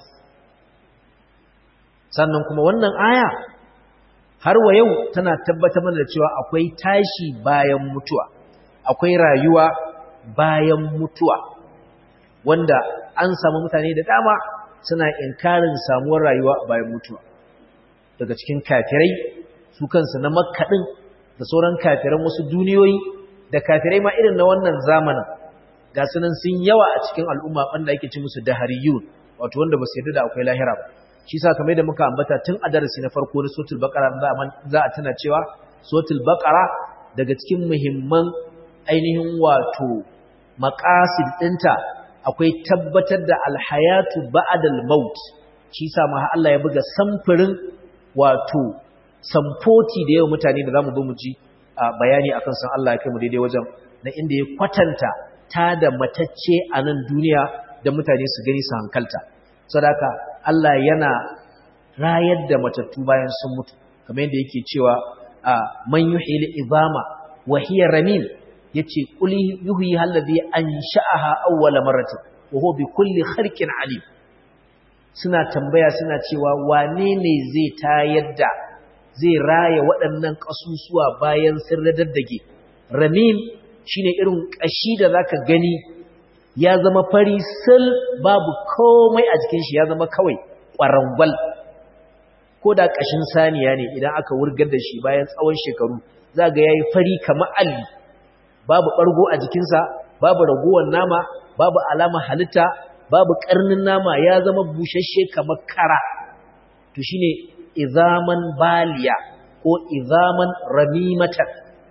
Sannan kuma wannan aya har wa yau tana tabbatar mana da cewa akwai tashi bayan mutuwa, akwai rayuwa bayan mutuwa, wanda an samu mutane da dama suna inkarin samuwar rayuwa bayan mutuwa. Daga cikin kafirai su kansu na Makka din da sauran kafiran wasu duniyoyi da kafirai ma irin na wannan zamanin, ga sunan sun yawa a cikin al'umma wanda yake ci musu dahariyun, wato wanda ba su yarda da akwai lahira ba. Shi sa kamar da muka ambata tun a darasi na farko na suratul baqara za a tana cewa suratul baqara daga cikin muhimman ainihin wato maqasid dinta akwai tabbatar da alhayatu ba'dal maut. Shi sa ma Allah ya buga samfurin wato samfoti da yawa mutane da zamu zo mu ji bayani akan san Allah ya kai mu daidai wajen na inda ya kwatanta ta da matacce a nan duniya da mutane su gani su hankalta. Sadaka Allah yana rayar da matattu bayan sun mutu, kamar yadda yake cewa man yuhil izama wa hiya ramim, yace qul yuhyi alladhi ansha'aha awwala marratin wa huwa bi kulli kharqin alim. Suna tambaya suna cewa wane ne zai tayar da zai raya waɗannan kasusuwa bayan sun radaddage. Ramim shine irin kashi da zaka gani ya zama fari sil, babu komai a jikin shi, ya zama kawai ƙwarangwal. Ko da ƙashin saniya ne idan aka wurgar da shi bayan tsawon shekaru, za ga ya yi fari kamar alli, babu ɓargo a jikinsa, babu ragowar nama, babu alama halitta, babu ƙarnin nama, ya zama bushashe kamar kara. To shi ne izaman baliya ko izaman ramimatan.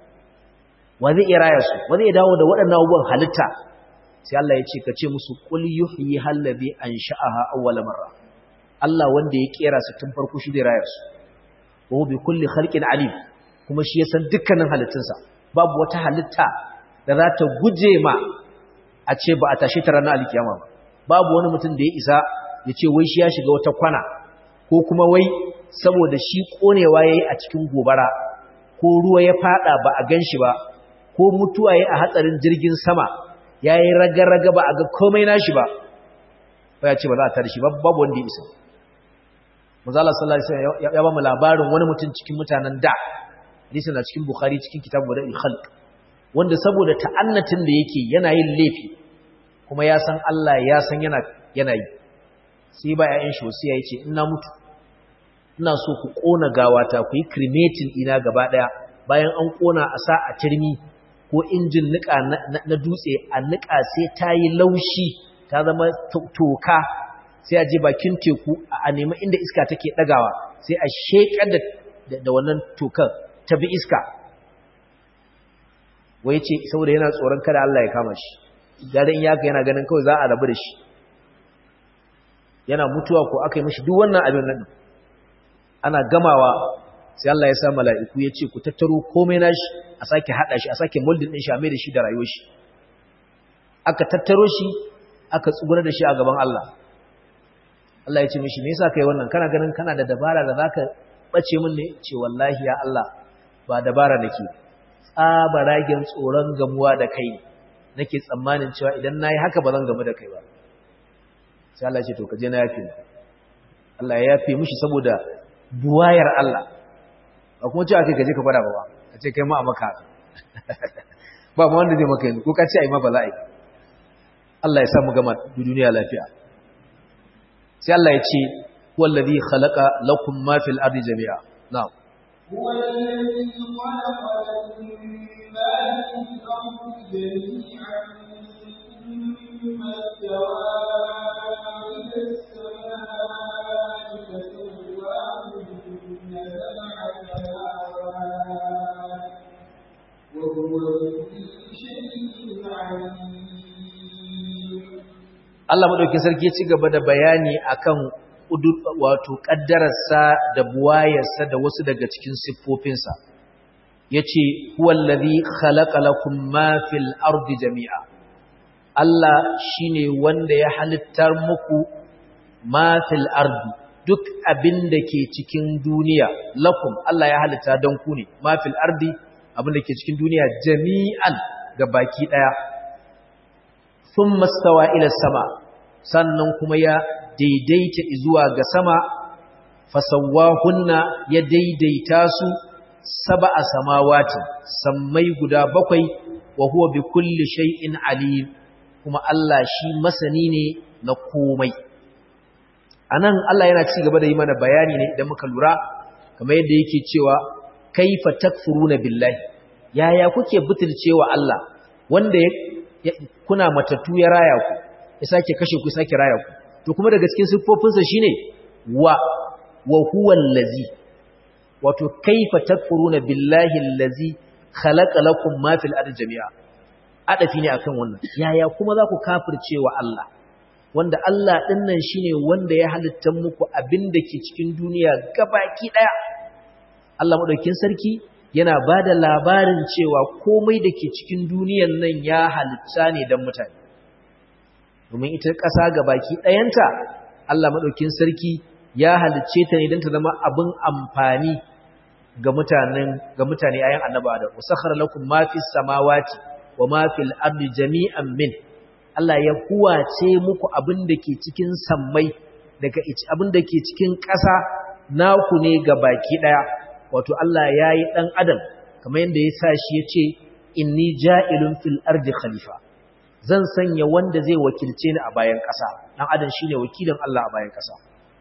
Wa zai iya raya su? Wa zai dawo da waɗannan abubuwan halitta? Sai Allah ya ce ka ce musu qul yuhyi allazi ansha'aha awwala marra. Allah wanda ya kera su tun farko shi zai raya su. Wa bi kulli khalqin alim, kuma shi ya san dukkanin halittunsa. Babu wata halitta da za ta guje ma a ce ba a tashi ta ranar alkiyama ba. Babu wani mutum da ya isa ya ce wai shi ya shiga wata kwana, ko kuma wai saboda shi konewa yayi a cikin gobara, ko ruwa ya fada ba a ganshi ba, ko mutuwa yayi a hatsarin jirgin sama, ya yi raga-raga ba a ga komai nashi ba, ba ya ce ba za a tare shi babu wanda ya isa. Manzala sallallahu alaihi wasallam ya ba mu labarin wani mutum cikin mutanen da, hadisi na cikin Bukhari cikin kitabu da al-Khalq, wanda saboda ta'annatin da yake yana yin laifi kuma ya san Allah ya san yana yi, sai ba ƴaƴan shi wasiya yace ina mutu ina so ku kona gawata, ku yi cremating ina gaba daya, bayan an kona a sa a turmi ko injin nika na dutse a nika sai ta yi laushi ta zama toka, sai a je bakin teku a nemi inda iska take dagawa, sai a shekar da wannan tokar ta bi iska. Wai ce saboda yana tsoron kada Allah ya kama shi, garin yaka yana ganin kawai za a rabu da shi, yana mutuwa ko aka yi mishi duk wannan abin nan. Ana gamawa sai Allah ya sa mala'iku ya ce ku tattaro komai nashi a sake haɗa shi, a sake moldin ɗin shi, a mai da shi da rayuwar shi. Aka tattaro shi aka tsuguna da shi a gaban Allah. Allah ya ce mishi me yasa kai wannan, kana ganin kana da dabara da zaka bace min ne? Ce wallahi ya Allah ba dabara nake, tsabaragen tsoron gamuwa da kai nake tsammanin cewa idan nayi haka ba zan gamu da kai ba. sai Allah ya ce to ka je na yafe Allah ya yafe mishi saboda buwayar Allah ba kuma cewa kai ka je ka gwada ba a ce kai ma a maka ba ma wanda zai maka yanzu ko ka ce ai ma ba za a yi Allah ya samu gama duniya lafiya sai Allah ya ce wallazi khalaqa lakum ma fil ardi jami'a na'am هو الذي خلق لكم ما في الأرض جميعا ثم استوى إلى السماء فسواهن سبع سماوات وهو بكل شيء عليم. Allah madaukakin sarki ya ci gaba da bayani akan wato kaddararsa da buwayarsa da wasu daga cikin siffofinsa yace huwallazi khalaqa lakum ma fil ardi jami'a Allah shine wanda ya halittar muku ma fil ardi duk abin da ke cikin duniya lakum Allah ya halitta dan ku ne ma fil ardi abin da ke cikin duniya jami'an gabaki daya thumma stawa ila sama sannan kuma ya daidaita zuwa ga sama fasawahunna ya daidaita su sab'a samawati sammai guda bakwai wa huwa bi kulli shay'in alim kuma Allah shi masani ne na komai anan Allah yana ci gaba da yi mana bayani ne idan muka lura kamar yadda yake cewa kaifa takfuruna billahi yaya kuke butulcewa Allah wanda kuna matattu ya raya ku ya sake kashe ku sake raya ku to kuma daga cikin siffofinsa shine wa huwa allazi wato kaifa takfuruna billahi allazi khalaqa lakum ma fil ardi jami'a adafi ne akan wannan yaya kuma za ku kafircewa Allah wanda Allah dinnan shine wanda ya halitta muku abinda ke cikin duniya gabaki daya Allah madaukakin sarki yana bada labarin cewa komai da ke cikin duniyar nan ya halitta ne dan mutane domin ita ƙasa ga baki ɗayanta Allah maɗaukin sarki ya halicce ta ne don ta zama abin amfani ga mutane ayan annaba Adam wasakhara lakum ma fis samawati wa ma fil ardi jami'an min Allah ya huwace muku abin da ke cikin sammai daga abin da ke cikin ƙasa naku ne ga baki ɗaya wato Allah ya yi ɗan adam kamar yadda ya sa shi ya ce inni ja'ilun fil ardi khalifa zan sanya wanda zai wakilce ni a bayan ƙasa dan adam shine wakilin Allah a bayan ƙasa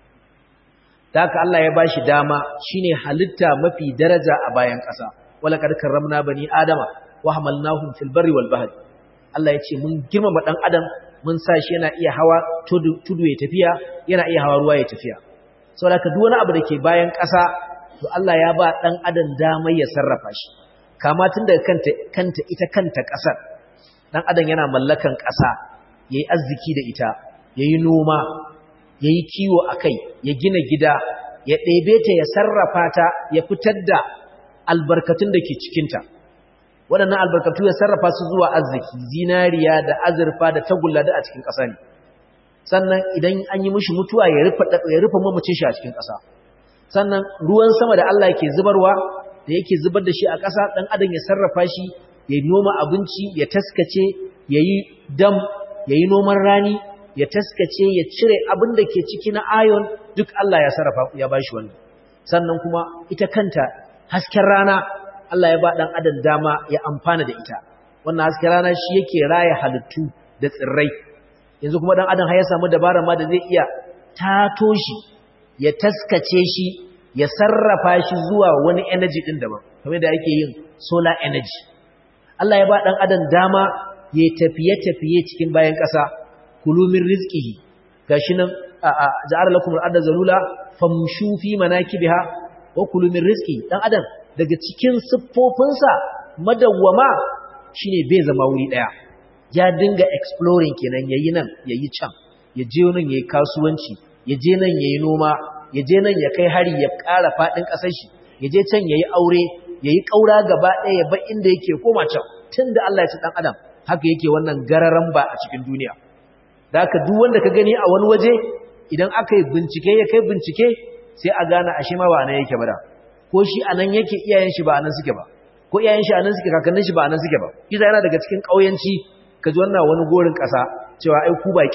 haka Allah ya bashi dama shine halitta mafi daraja a bayan ƙasa wala kad karramna bani adama wa hamalnahum fil barri wal bahri Allah ya ce mun girmama dan adam mun sa shi yana iya hawa tudu ya tafiya yana iya hawa ruwa ya tafiya saboda duk wani abu da ke bayan ƙasa to Allah ya ba dan adam dama ya sarrafa shi kama tun daga kanta ita kanta ƙasar dan adam yana mallakan ƙasa yayi arziki da ita yayi noma yayi kiwo akai ya gina gida ya ɗebe ta ya sarrafa ta ya fitar da albarkatun da ke cikin ta waɗannan albarkatu ya sarrafa su zuwa arziki zinariya da azurfa da tagulla da a cikin ƙasa ne sannan idan an yi mishi mutuwa ya rufe mamacin shi a cikin ƙasa sannan ruwan sama da Allah ke zubarwa da yake zubar da shi a ƙasa dan adam ya sarrafa shi ya noma abinci ya taskace ya yi dam ya yi noman rani ya taskace ya cire abin da ke ciki na ayon duk Allah ya sarrafa ya ba shi wannan sannan kuma ita kanta hasken rana Allah ya ba ɗan adam dama ya amfana da ita wannan hasken rana shi yake raya halittu da tsirrai yanzu kuma ɗan adam har ya samu dabara ma da zai iya tato shi ya taskace shi ya sarrafa shi zuwa wani energy ɗin daban kamar da ake yin solar energy Allah ya ba ɗan adam dama ya tafiye-tafiye cikin bayan ƙasa kulumin rizqihi gashi nan ja'ala lakum al-ardha zalula famshu fi manakibiha wa kulumin rizqi dan adam daga cikin siffofinsa madawwama shine bai zama wuri daya ya dinga exploring kenan yayi nan yayi can ya je nan yayi kasuwanci ya je nan yayi noma ya je nan ya kai hari ya ƙara fadin ƙasar shi ya je can yayi aure yayi kaura gaba ɗaya ya bar inda yake koma can tunda Allah ya ci dan adam haka yake wannan gararan ba a cikin duniya da haka duk wanda ka gani a wani waje idan aka yi bincike ya kai bincike sai a gane ashe ma ba anan yake ba da ko shi anan yake iyayen shi ba anan suke ba ko iyayen shi anan suke kakannin shi ba anan suke ba kiza yana daga cikin kauyanci ka ji wannan wani gorin kasa cewa ai ku baki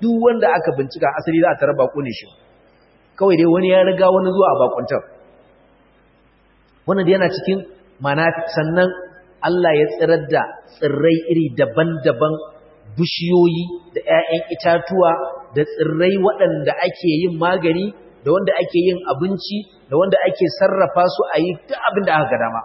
duk wanda aka bincika asali za a tara bako ne shi kawai dai wani ya riga wani zuwa a bakuntar wannan da yana cikin sannan Allah ya tsirar da tsirrai iri daban-daban bishiyoyi da 'ya'yan itatuwa da tsirrai waɗanda ake yin magani da wanda ake yin abinci da wanda ake sarrafa su a yi duk abin da aka ga dama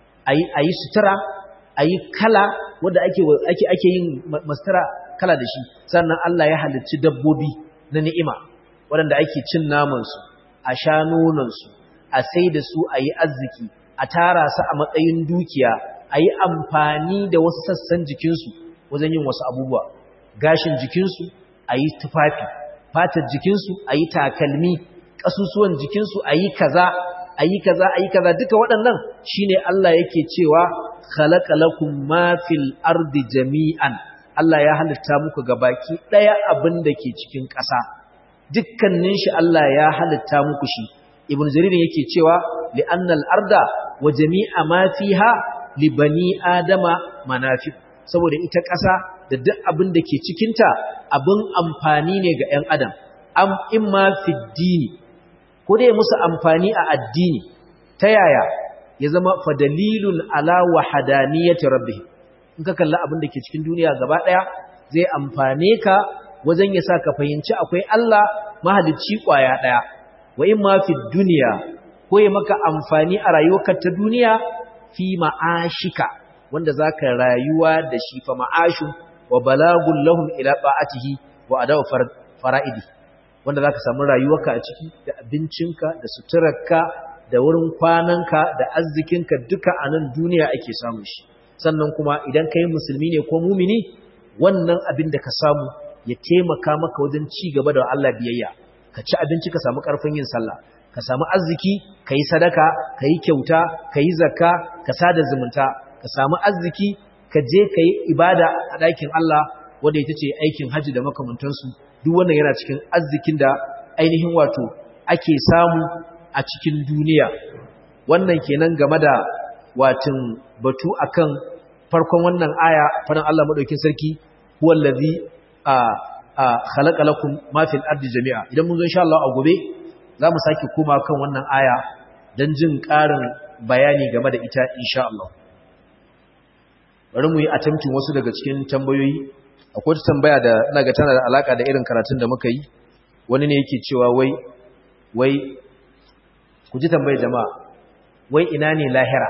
a yi sutura a yi kala wanda ake yin mastara kala da shi sannan Allah ya halicci dabbobi na ni'ima waɗanda ake cin namansu a sha nonansu a sai da su a yi arziki a tara su a matsayin dukiya a yi amfani da wasu sassan jikinsu wajen yin wasu abubuwa gashin jikinsu a yi tufafi fatar jikinsu a yi takalmi ƙasusuwan jikinsu a yi kaza a yi kaza a yi kaza duka waɗannan shine Allah yake cewa khalaqa lakum ma fil ardi jami'an Allah ya halitta muku gabaki ɗaya abin da ke cikin ƙasa dukkanin shi Allah ya halitta muku shi ibn jarir yake cewa li'annal arda wa jami'a ma fiha li bani adama manafi saboda ita ƙasa da duk abin da ke cikinta abin amfani ne ga 'yan adam am imma fi dini ko dai musu amfani a addini ta yaya ya zama fa dalilun ala wahdaniyati rabbih in ka kalla abin da ke cikin duniya gaba daya zai amfane ka wajen ya sa ka fahimci akwai Allah mahalicci kwaya daya wa imma fi dunya ko ya maka amfani a rayuwarka ta duniya fi ma'ashika wanda zaka rayuwa da shi fa ma'ashu wa balagul lahum ila ta'atihi wa ada'u fara'idi wanda zaka samu rayuwarka a ciki da abincinka da suturarka da wurin kwananka da arzikinka duka a nan duniya ake samun shi sannan kuma idan kai musulmi ne ko mumini wannan abin da ka samu ya taimaka maka wajen ci gaba da Allah biyayya ka ci abinci ka samu karfin yin sallah ka samu arziki ka yi sadaka ka yi kyauta ka yi zakka ka sada zumunta ka samu arziki ka je ka yi ibada a ɗakin Allah wanda ita ce aikin hajji da makamantansu duk wannan yana cikin arzikin da ainihin wato ake samu a cikin duniya wannan kenan game da watin batu akan farkon wannan aya fadan Allah madaukakin sarki huwallazi khalaqa lakum ma fil ardi jami'a idan mun zo insha Allah a gobe zamu sake koma kan wannan aya dan jin ƙarin bayani game da ita insha Allah bari mu yi attempting wasu daga cikin tambayoyi akwai wata tambaya da ina ga tana da alaka da irin karatun da muka yi wani ne yake cewa wai ku ji tambayar jama'a wai ina ne lahira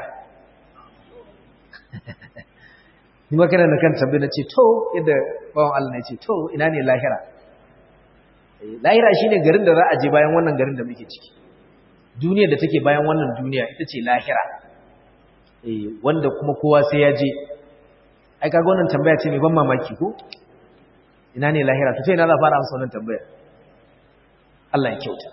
ni magana da kan tambaye na ce to yadda bawan Allah ne ce to ina ne lahira lahira shine garin da za a je bayan wannan garin da muke ciki duniyar da take bayan wannan duniya ita ce lahira wanda kuma kowa sai ya je ai kaga wannan tambaya ce mai ban mamaki ko ina ne lahira to sai ina za fara amsa wannan tambaya Allah ya kyauta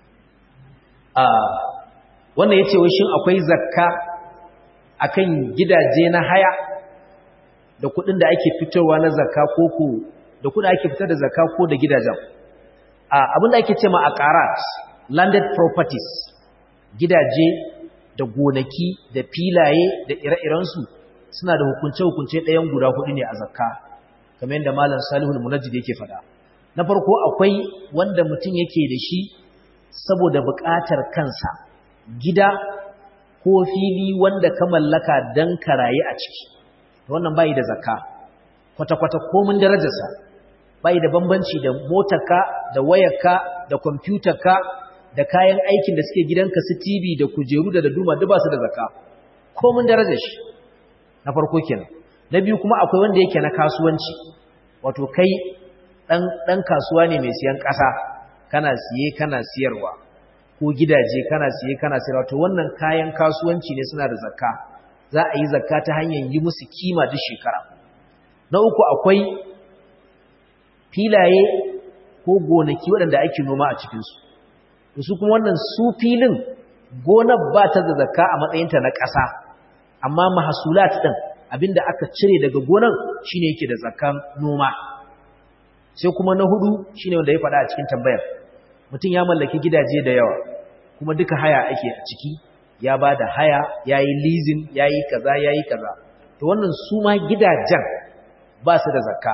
wannan yace wai shin akwai zakka akan gidaje na haya da kudin da ake fitowa na zakka ko da kudin ake fitar da zakka ko da gidajen abin da ake cewa aqarat landed properties gidaje da gonaki da filaye da ire-irensu suna da hukunce-hukunce ɗayan guda hudu ne a zakka kamar yadda malam Salihul Munajjid yake faɗa na farko akwai wanda mutum yake da shi saboda buƙatar kansa gida ko fili wanda ka mallaka dan ka rayu a ciki wannan bai da zakka kwata-kwata komin darajarsa bai da bambanci da motarka da wayarka da kwamfutarka da kayan aikin da suke gidanka su TV da kujeru da duma duk ba su da zakka komin darajar shi na farko kenan na biyu kuma akwai wanda yake na kasuwanci wato kai dan kasuwa ne mai siyan ƙasa kana siye kana siyarwa ko gidaje kana siye kana siyarwa to wannan kayan kasuwanci ne suna da zakka za a yi zakka ta hanyar yi musu kima duk shekara na uku akwai filaye ko gonaki waɗanda ake noma a cikinsu su kuma wannan su filin gonar ba ta da zakka a matsayinta na ƙasa amma mahasulat ɗin abinda aka cire daga gonar shine yake da zakkan noma sai kuma na hudu shine wanda ya faɗa a cikin tambayar mutum ya mallaki gidaje da yawa kuma duka haya ake a ciki ya ba da haya yayi leasing yayi kaza to wannan su ma gidajen ba su da zakka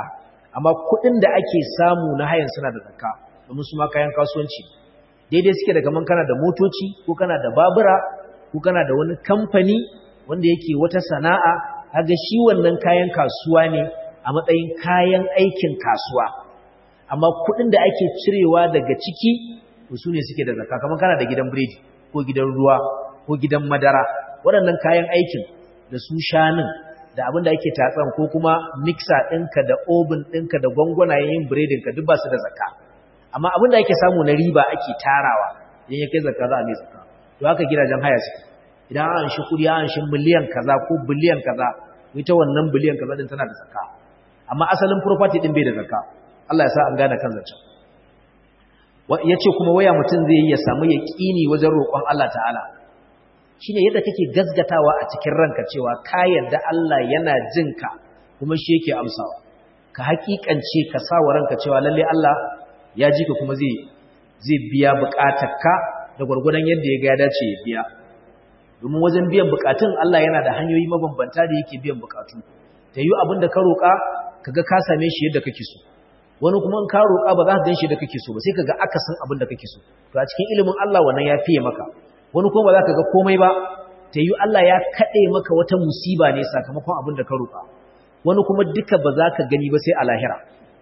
amma kuɗin da ake samu na hayan suna da zakka domin su ma kayan kasuwanci daidai suke da kaman kana da motoci ko kana da babura ko kana da wani kamfani wanda yake wata sana'a kaga shi wannan kayan kasuwa ne a matsayin kayan aikin kasuwa amma kuɗin da ake cirewa daga ciki su ne suke da zakka kaman kana da gidan biredi ko gidan ruwa ko gidan madara waɗannan kayan aikin da su shanin da abin da ake tatsan ko kuma mixer ɗinka da oven ɗinka da gwangwanayen yin biredinka duk ba su da zakka amma abin da ake samu na riba ake tarawa idan ya kai zakka za a mai zakka to haka gidajen haya suke idan an shi kudi an shi miliyan kaza ko biliyan kaza ita wannan biliyan kaza din tana da zakka amma asalin property din bai da zakka Allah ya sa an gane kan zancen yace kuma waya mutum zai yi ya samu yaqini wajen roƙon Allah ta'ala shine yadda kake gazgatawa a cikin ranka cewa ka yarda Allah yana jinka kuma shi yake amsawa ka hakikance ka sa wa ranka cewa lalle Allah ya ji ka kuma zai biya bukatarka da gurgurdan yadda ya ga ya dace ya biya domin wajen biyan bukatun Allah yana da hanyoyi mabambanta da yake biyan bukatu ta yi abinda ka roƙa kaga ka same shi yadda kake so wani kuma in ka roƙa ba za ka ganshi yadda kake so ba sai kaga akasin abinda kake so to a cikin ilimin Allah wannan ya fiye maka wani kuma ba za ka ga komai ba ta yi Allah ya kaɗe maka wata musiba ne sakamakon abinda ka roƙa wani kuma duka ba za ka gani ba sai a lahira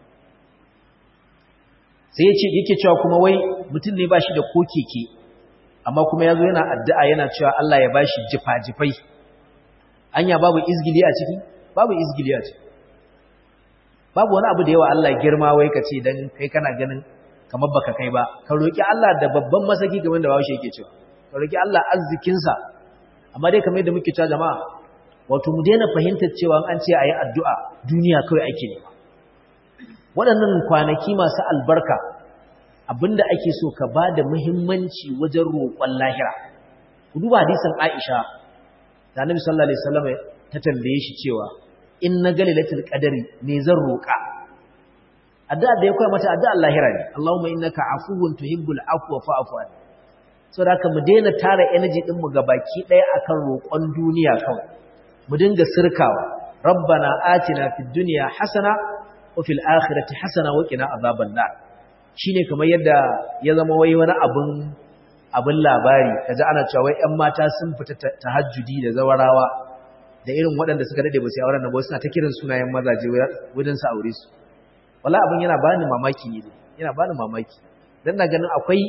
sai yake cewa kuma wai mutum ne ba shi da ko keke amma kuma ya zo yana addu'a yana cewa Allah ya ba shi jifa-jifai anya babu izgili a ciki babu izgili a ciki babu wani abu da yawa Allah girma wai ka ce don kai kana ganin kamar baka kai ba ka roƙi Allah da babban masaki game da bawashi yake cewa ka roƙi Allah arzikinsa amma dai kamar yadda muke cewa jama'a wato mu daina fahimtar cewa an ce a yi addu'a duniya kawai ake nema waɗannan kwanaki masu albarka abinda ake so ka ba da muhimmanci wajen roƙon lahira ku duba hadisin Aisha da Annabi sallallahu alaihi wasallam ta tambaye shi cewa in na ga lailatul qadari me zan roƙa addu'a da ya koya mata addu'a lahira ne Allahumma innaka afuwun tuhibbul afwa fa'fu anni saboda haka mu daina tara energy din mu gabaki ɗaya akan roƙon duniya kawai mu dinga sirkawa rabbana atina fid dunya hasana wa fil akhirati hasana wa qina azaban nar shine kamar yadda ya zama wai wani abin labari kaje ana cewa wai ƴan mata sun fita tahajjudi da zawarawa da irin waɗanda suka dade ba su auren nan ba suna ta kiran sunayen mazaje wajen su aure su wallahi abin yana bani mamaki ne yana bani mamaki dan na ganin akwai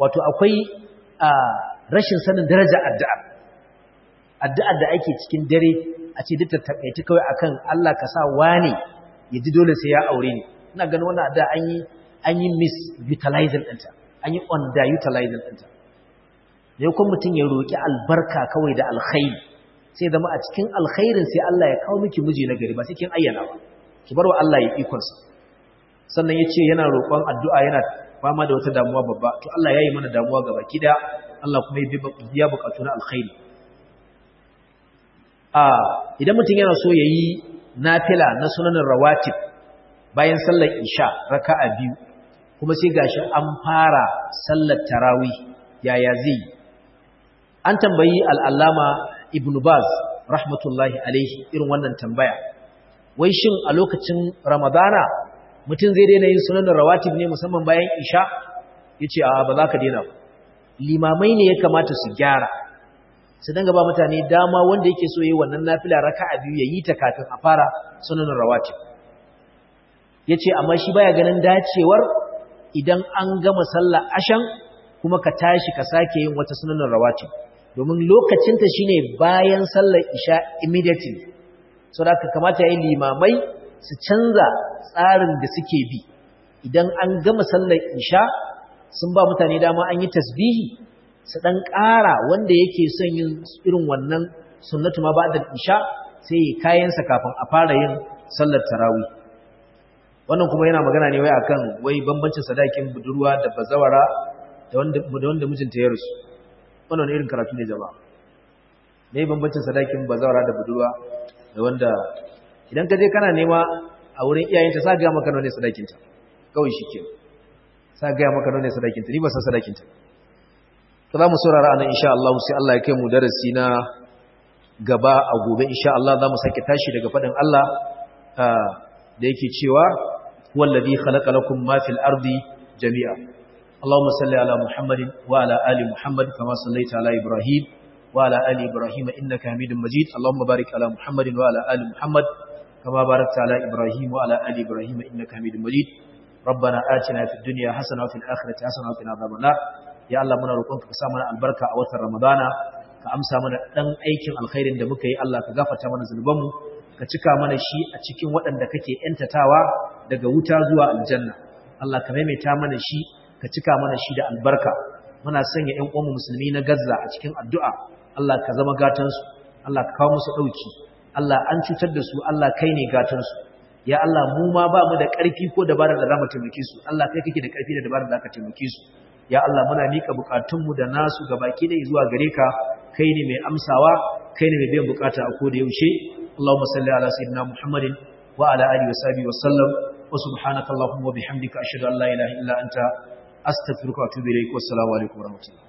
rashin sanin daraja addu'a da ake cikin dare a ce duk ta takaita kawai akan Allah ka sa wani ya ji dole sai ya aure ni ina ganin wannan addu'a an yi misutilizing ɗinta an yi underutilizing ɗinta ne kuma mutum ya roƙi albarka kawai da alkhairi sai zama a cikin alkhairin sai Allah ya kawo miki miji na gari ba sai kin ayyana ba ki bar wa Allah ya ikonsa sannan ya ce yana roƙon addu'a yana fama da wata damuwa babba to Allah ya yi mana damuwa gaba kida Allah kuma ya biya bukatu na alkhairi idan mutum yana so ya yi nafila na sunanin rawatib bayan sallar isha raka'a biyu kuma sai gashi an fara sallar tarawih yaya zai an tambayi al'allama ibn baz rahmatullahi alaihi irin wannan tambaya wai shin a lokacin ramadana mutum zai daina yin sunanin rawatib ne musamman bayan isha yace a ba za ka daina ba limamai ne ya kamata su gyara su danga ba mutane dama wanda yake so yi wannan nafila raka'a biyu yayi ta kafin a fara sunanin rawatib yace amma shi baya ganin dacewar idan an gama sallar ashan kuma ka tashi ka sake yin wata sunanin rawatib domin lokacinta shine bayan sallar isha immediately so da kamata yayin limamai su canza tsarin da suke bi idan an gama sallar isha sun ba mutane dama an yi tasbihi su dan ƙara wanda yake son yin irin wannan sunnatu ma ba'da isha sai ya kayansa kafin a fara yin sallar tarawih wannan kuma yana magana ne wai akan wai bambancin sadakin budurwa da bazawara da wanda mijinta ya rasu wannan irin karatu ne jama'a ne bambancin sadakin bazawara da budurwa da wanda idan ka je kana nema a wurin iyayenta sa ga maka ne sadakinta kawai shike sa ga maka ne sadakinta ni ba san sadakinta to za mu saurara anan insha Allah sai Allah ya kai mu darasi na gaba a gobe insha Allah za mu sake tashi daga fadin Allah da yake cewa huwa alladhi khalaqa lakum ma fil ardi jami'a. Allahumma salli ala Muhammadin wa ala ali Muhammad kama sallaita ala Ibrahim wa ala ali Ibrahim innaka Hamidum Majid. Allahumma barik ala Muhammadin wa ala ali Muhammad kama barakta ala Ibrahim wa ala ali Ibrahim innaka Hamidum Majid. ربنا آتنا في الدنيا حسنة وفي الآخرة حسنة وقنا عذاب النار. يا الله muna roƙonka ka sa mana albarka a watan Ramadana, ka amsa mana dan aikin alkhairin da muka yi. Allah ka gafarta mana zunubanmu, ka cika mana shi a cikin waɗanda kake yantatawa daga wuta zuwa aljanna. Allah ka maimaita mana shi, ka cika mana shi da albarka. Muna sanya ƴan uwanmu musulmi na Gaza a cikin addu'a. Allah ka zama gatan su, Allah ka kawo musu dauki. Allah an cutar da su, Allah kai ne gatan su. Ya Allah mu ma ba mu da ƙarfi ko dabara da zamu taimake su. Allah kai kake da ƙarfi da dabara da zaka taimake su. Ya Allah muna mika bukatunmu da nasu gabaki dai zuwa gare ka. Kai ne mai amsawa, kai ne mai biyan bukata a koda yaushe. Allahumma salli ala sayyidina Muhammadin wa ala alihi wa sahbihi wa sallam. Wa subhanaka Allahumma wa bihamdika ashhadu an la ilaha illa anta astaghfiruka wa atubu ilaik. Wassalamu alaikum wa rahmatullahi.